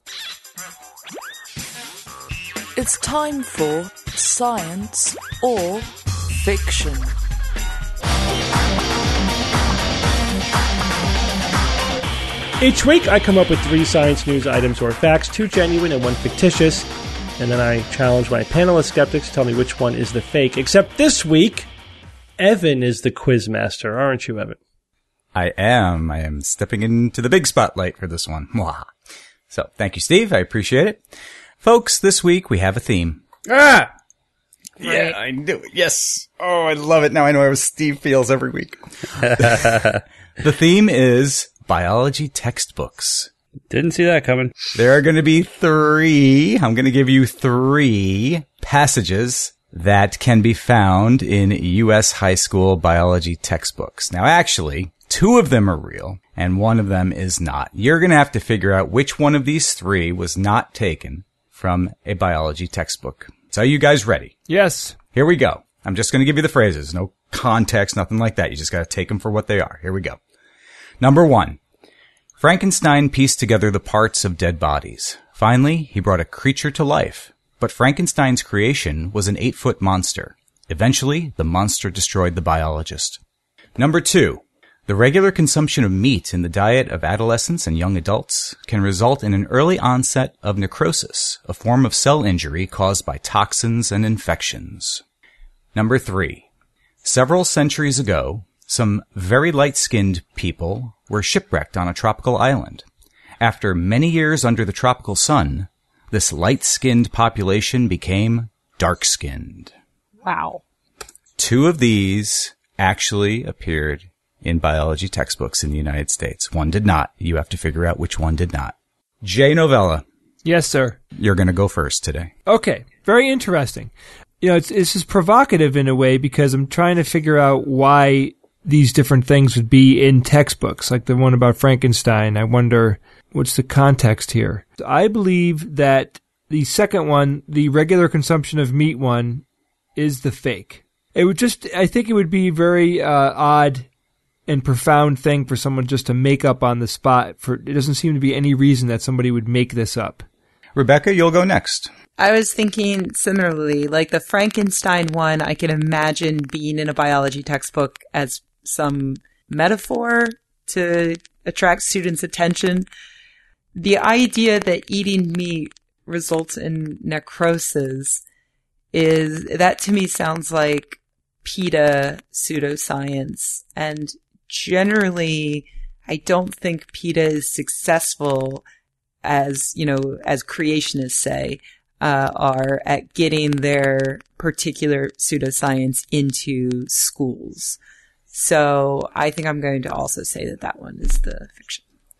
It's time for Science or Fiction. Each week, I come up with three science news items or facts, two genuine and one fictitious, and then I challenge my panel of skeptics to tell me which one is the fake. Except this week, Evan is the quiz master, aren't you, Evan? I am. I am stepping into the big spotlight for this one. Mwah. So, thank you, Steve. I appreciate it. Folks, this week we have a theme. Ah! Yeah, I knew it. Yes. Oh, I love it. Now I know how Steve feels every week. The theme is biology textbooks. Didn't see that coming. There are going to be three. I'm going to give you three passages that can be found in U S high school biology textbooks. Now, actually, two of them are real, and one of them is not. You're going to have to figure out which one of these three was not taken from a biology textbook. So are you guys ready? Yes. Here we go. I'm just going to give you the phrases. No context, nothing like that. You just got to take them for what they are. Here we go. Number one. Frankenstein pieced together the parts of dead bodies. Finally, he brought a creature to life. But Frankenstein's creation was an eight-foot monster. Eventually, the monster destroyed the biologist. Number two. The regular consumption of meat in the diet of adolescents and young adults can result in an early onset of necrosis, a form of cell injury caused by toxins and infections. Number three. Several centuries ago, some very light-skinned people were shipwrecked on a tropical island. After many years under the tropical sun, this light-skinned population became dark-skinned. Wow. Two of these actually appeared in biology textbooks in the United States. One did not. You have to figure out which one did not. Jay Novella. Yes, sir. You're going to go first today. Okay. Very interesting. You know, it's, this is provocative in a way because I'm trying to figure out why these different things would be in textbooks, like the one about Frankenstein. I wonder what's the context here. I believe that the second one, the regular consumption of meat one, is the fake. It would just, I think it would be very uh, odd and profound thing for someone just to make up on the spot. For it doesn't seem to be any reason that somebody would make this up. Rebecca, you'll go next. I was thinking similarly, like the Frankenstein one, I can imagine being in a biology textbook as some metaphor to attract students' attention. The idea that eating meat results in necrosis is, that to me sounds like PETA pseudoscience. And generally, I don't think PETA is successful as, you know, as creationists say, uh, are at getting their particular pseudoscience into schools. So I think I'm going to also say that that one is the fiction.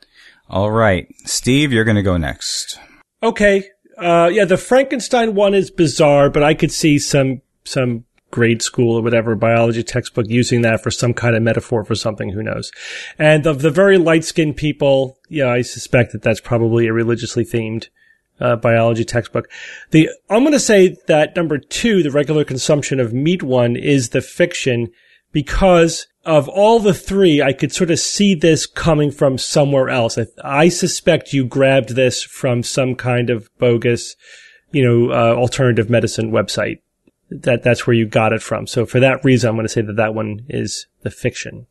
All right. Steve, you're going to go next. Okay. Uh, yeah, the Frankenstein one is bizarre, but I could see some, some grade school or whatever biology textbook using that for some kind of metaphor for something, who knows. And of the very light-skinned people, yeah, I suspect that that's probably a religiously themed uh, biology textbook. The I'm going to say that number two, the regular consumption of meat one, is the fiction, because of all the three, I could sort of see this coming from somewhere else. I, I suspect you grabbed this from some kind of bogus, you know, uh, alternative medicine website. That that's where you got it from. So for that reason, I'm going to say that that one is the fiction.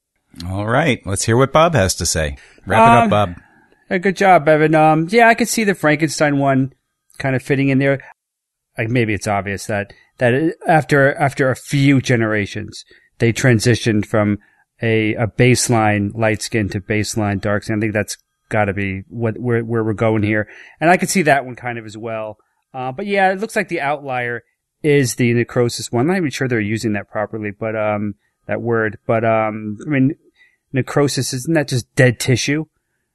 All right. Let's hear what Bob has to say. Wrap um, it up, Bob. Uh, good job, Evan. Um, yeah, I could see the Frankenstein one kind of fitting in there. Like maybe it's obvious that, that after, after a few generations, they transitioned from a, a baseline light skin to baseline dark skin. I think that's got to be what, where, where we're going here. And I could see that one kind of as well. Uh, but yeah, it looks like the outlier is the necrosis one. I'm not even sure they're using that properly, but, um, that word. But, um, I mean, necrosis, isn't that just dead tissue?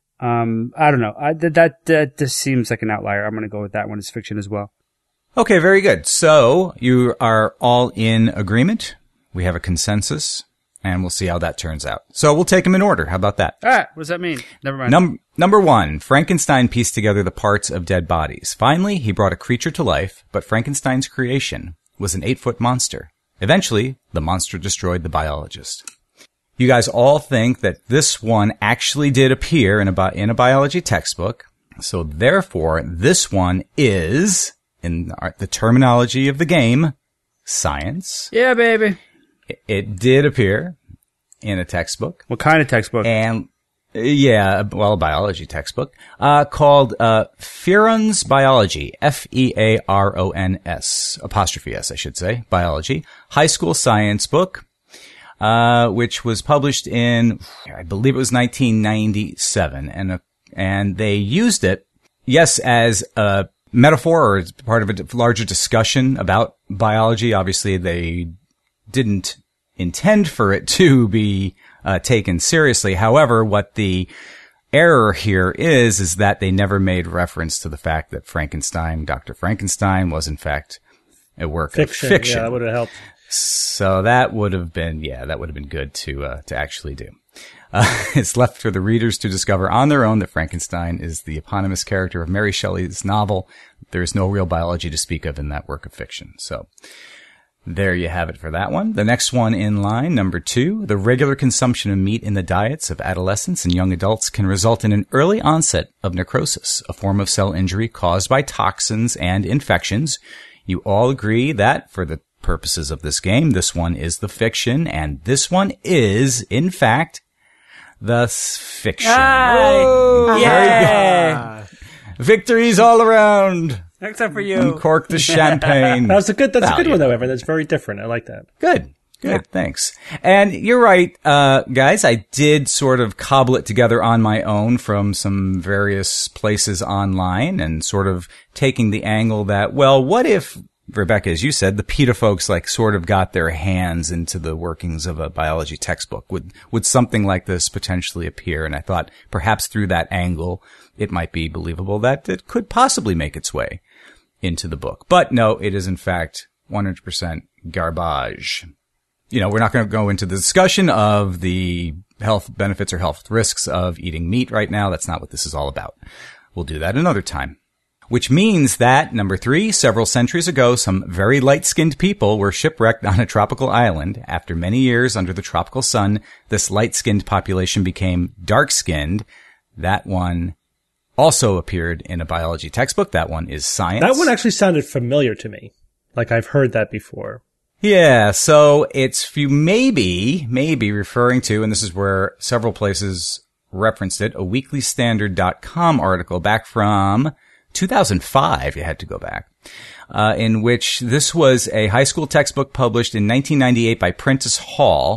Um, I don't know. I, that, that just seems like an outlier. I'm going to go with that one as fiction as well. Okay, very good. So you are all in agreement. We have a consensus, and we'll see how that turns out. So we'll take them in order. How about that? All right. What does that mean? Never mind. Num- number one, Frankenstein pieced together the parts of dead bodies. Finally, he brought a creature to life, but Frankenstein's creation was an eight-foot monster. Eventually, the monster destroyed the biologist. You guys all think that this one actually did appear in a, bi- in a biology textbook. So therefore, this one is, in the terminology of the game, science. Yeah, baby. It, it did appear in a textbook. What kind of textbook? And, uh, yeah, well, a biology textbook, uh, called, uh, Fearon's Biology, F E A R O N S, apostrophe S, I should say, biology, high school science book, uh, which was published in, I believe it was nineteen ninety-seven, and, uh, and they used it, yes, as a metaphor or as part of a larger discussion about biology. Obviously, they didn't intend for it to be uh, taken seriously. However, what the error here is, is that they never made reference to the fact that Frankenstein, Doctor Frankenstein, was in fact a work Fiction. of fiction. Yeah, that would have helped. So that would have been, yeah, that would have been good to uh, to actually do. Uh, it's left for the readers to discover on their own that Frankenstein is the eponymous character of Mary Shelley's novel. There is no real biology to speak of in that work of fiction. So there you have it for that one. The next one in line, number two, the regular consumption of meat in the diets of adolescents and young adults can result in an early onset of necrosis, a form of cell injury caused by toxins and infections. You all agree that, for the purposes of this game, this one is the fiction, and this one is, in fact, the s- fiction. Oh, yeah. Victories all around. Except for you. Uncork the champagne. That's a good, that's a good one, Valuable. though, Evan. That's very different. I like that. Good. Good. Thanks. And you're right, uh, guys. I did sort of cobble it together on my own from some various places online and sort of taking the angle that, well, what if, Rebecca, as you said, the PETA folks like sort of got their hands into the workings of a biology textbook? Would, would something like this potentially appear? And I thought perhaps through that angle, it might be believable that it could possibly make its way into the book. But no, it is in fact one hundred percent garbage. You know, we're not going to go into the discussion of the health benefits or health risks of eating meat right now. That's not what this is all about. We'll do that another time. Which means that, number three, several centuries ago, some very light-skinned people were shipwrecked on a tropical island. After many years under the tropical sun, this light-skinned population became dark-skinned. That one also appeared in a biology textbook. That one is science. That one actually sounded familiar to me. Like I've heard that before. Yeah, so it's you maybe, maybe referring to, and this is where several places referenced it, a weekly standard dot com article back from two thousand five, you had to go back, uh, in which this was a high school textbook published in nineteen ninety-eight by Prentice Hall.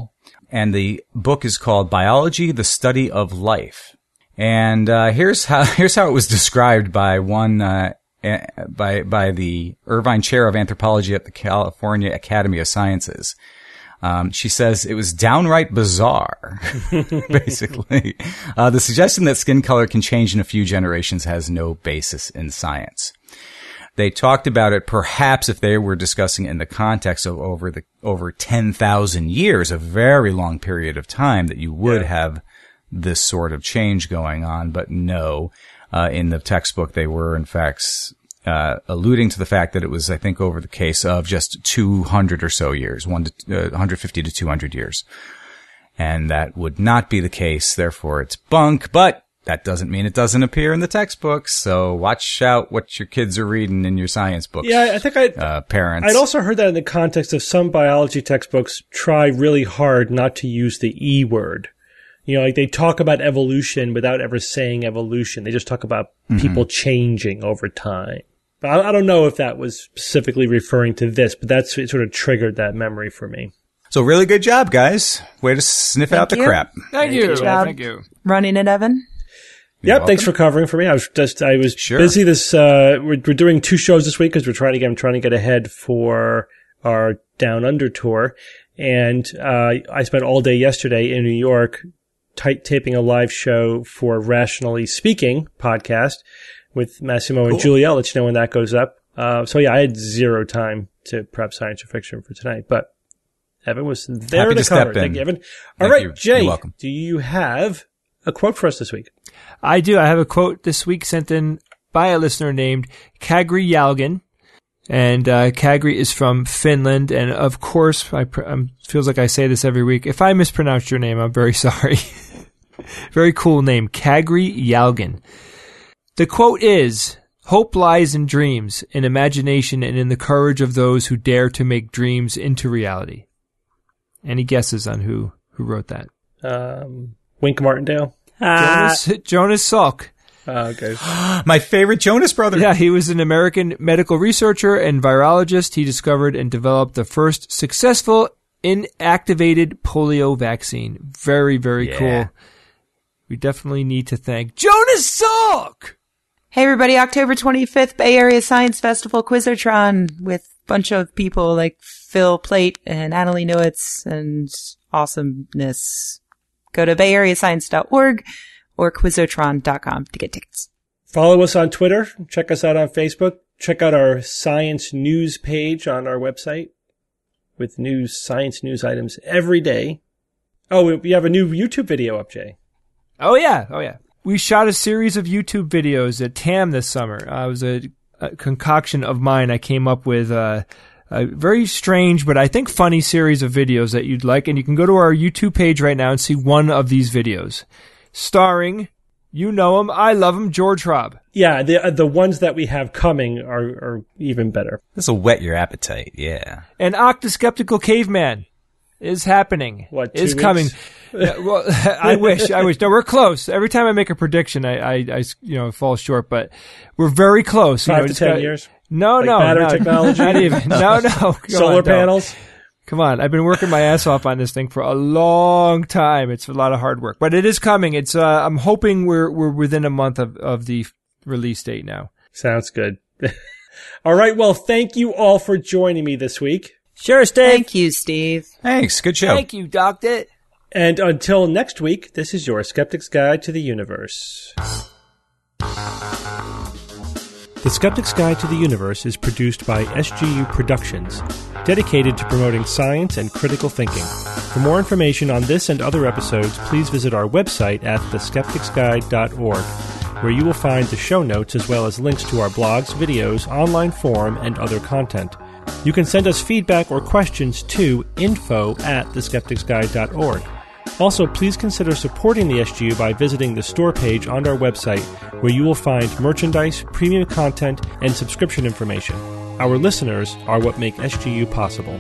and the book is called Biology, the Study of Life. And uh, here's how here's how it was described by one uh, by by the Irvine Chair of Anthropology at the California Academy of Sciences. Um, she says it was downright bizarre, basically. Uh, the suggestion that skin color can change in a few generations has no basis in science. They talked about it perhaps if they were discussing it in the context of over the over ten thousand years, a very long period of time, that you would yeah. have this sort of change going on. But no, uh, in the textbook, they were, in fact, uh, alluding to the fact that it was, I think, over the case of just two hundred or so years, one to, uh, one hundred fifty to two hundred years. And that would not be the case. Therefore, it's bunk. But that doesn't mean it doesn't appear in the textbooks. So watch out what your kids are reading in your science books. Yeah, I think I'd, uh, parents. I'd also heard that in the context of some biology textbooks try really hard not to use the E word. You know, like they talk about evolution without ever saying evolution. They just talk about mm-hmm. people changing over time. But I, I don't know if that was specifically referring to this, but that's it sort of triggered that memory for me. So really good job, guys. Way to sniff Thank out you. the crap. Thank you. Good job. Thank you. Running it, Evan. You're Yep, welcome. thanks for covering for me. I was just I was Sure. busy this. Uh, we're we're doing two shows this week because we're trying to get I'm trying to get ahead for our Down Under tour, and uh, I spent all day yesterday in New York t- taping a live show for Rationally Speaking podcast with Massimo Cool. and Julie. I'll let you know when that goes up. Uh, so yeah, I had zero time to prep science fiction for tonight, but Evan was there Happy to, to cover. step in. Thank you, Evan. All Thank right, you. Jay, You're welcome. do you have a quote for us this week? I do. I have a quote this week sent in by a listener named Kagri Jalgan. And uh, Kagri is from Finland. And of course, I pr- um, feels like I say this every week. If I mispronounced your name, I'm very sorry. Very cool name, Kagri Jalgan. The quote is, "Hope lies in dreams, in imagination, and in the courage of those who dare to make dreams into reality." Any guesses on who, who wrote that? Um, Wink Martindale. Jonas, Jonas Salk. Oh, okay. My favorite Jonas brother. Yeah, he was an American medical researcher and virologist. He discovered and developed the first successful inactivated polio vaccine. Very, very Yeah. cool. We definitely need to thank Jonas Salk. Hey everybody, October twenty-fifth, Bay Area Science Festival Quizotron with a bunch of people like Phil Plait and Annalie Nowitz and awesomeness. Go to bay area science dot org or quizotron dot com to get tickets. Follow us on Twitter. Check us out on Facebook. Check out our science news page on our website with news, science news items every day. Oh, we- we have a new YouTube video up, Jay. Oh, yeah. Oh, yeah. We shot a series of YouTube videos at T A M this summer. Uh, it was a, a concoction of mine. I came up with uh, a very strange, but I think funny series of videos that you'd like. And you can go to our YouTube page right now and see one of these videos. Starring, you know him, I love him, George Hrab. Yeah, the uh, the ones that we have coming are, are even better. This will whet your appetite. Yeah. An Octoskeptical Caveman is happening. What, two is weeks? coming. Yeah, well, I wish, I wish. No, we're close. Every time I make a prediction, I, I, I you know, fall short, but we're very close. You Five know, to it's ten got- years? No, Like no, battery no, technology? Not even. No, no. Come Solar on, don't. panels? Come on. I've been working my ass off on this thing for a long time. It's a lot of hard work, but it is coming. It's, uh, I'm hoping we're, we're within a month of, of the release date now. Sounds good. All right, well, thank you all for joining me this week. Sure, Steve. Thank you, Steve. Thanks. Good show. Thank you, Doctor. And until next week, this is your Skeptic's Guide to the Universe. The Skeptic's Guide to the Universe is produced by S G U Productions, dedicated to promoting science and critical thinking. For more information on this and other episodes, please visit our website at the skeptics guide dot org, where you will find the show notes as well as links to our blogs, videos, online forum, and other content. You can send us feedback or questions to info at the skeptics guide dot org. Also, please consider supporting the S G U by visiting the store page on our website, where you will find merchandise, premium content, and subscription information. Our listeners are what make S G U possible.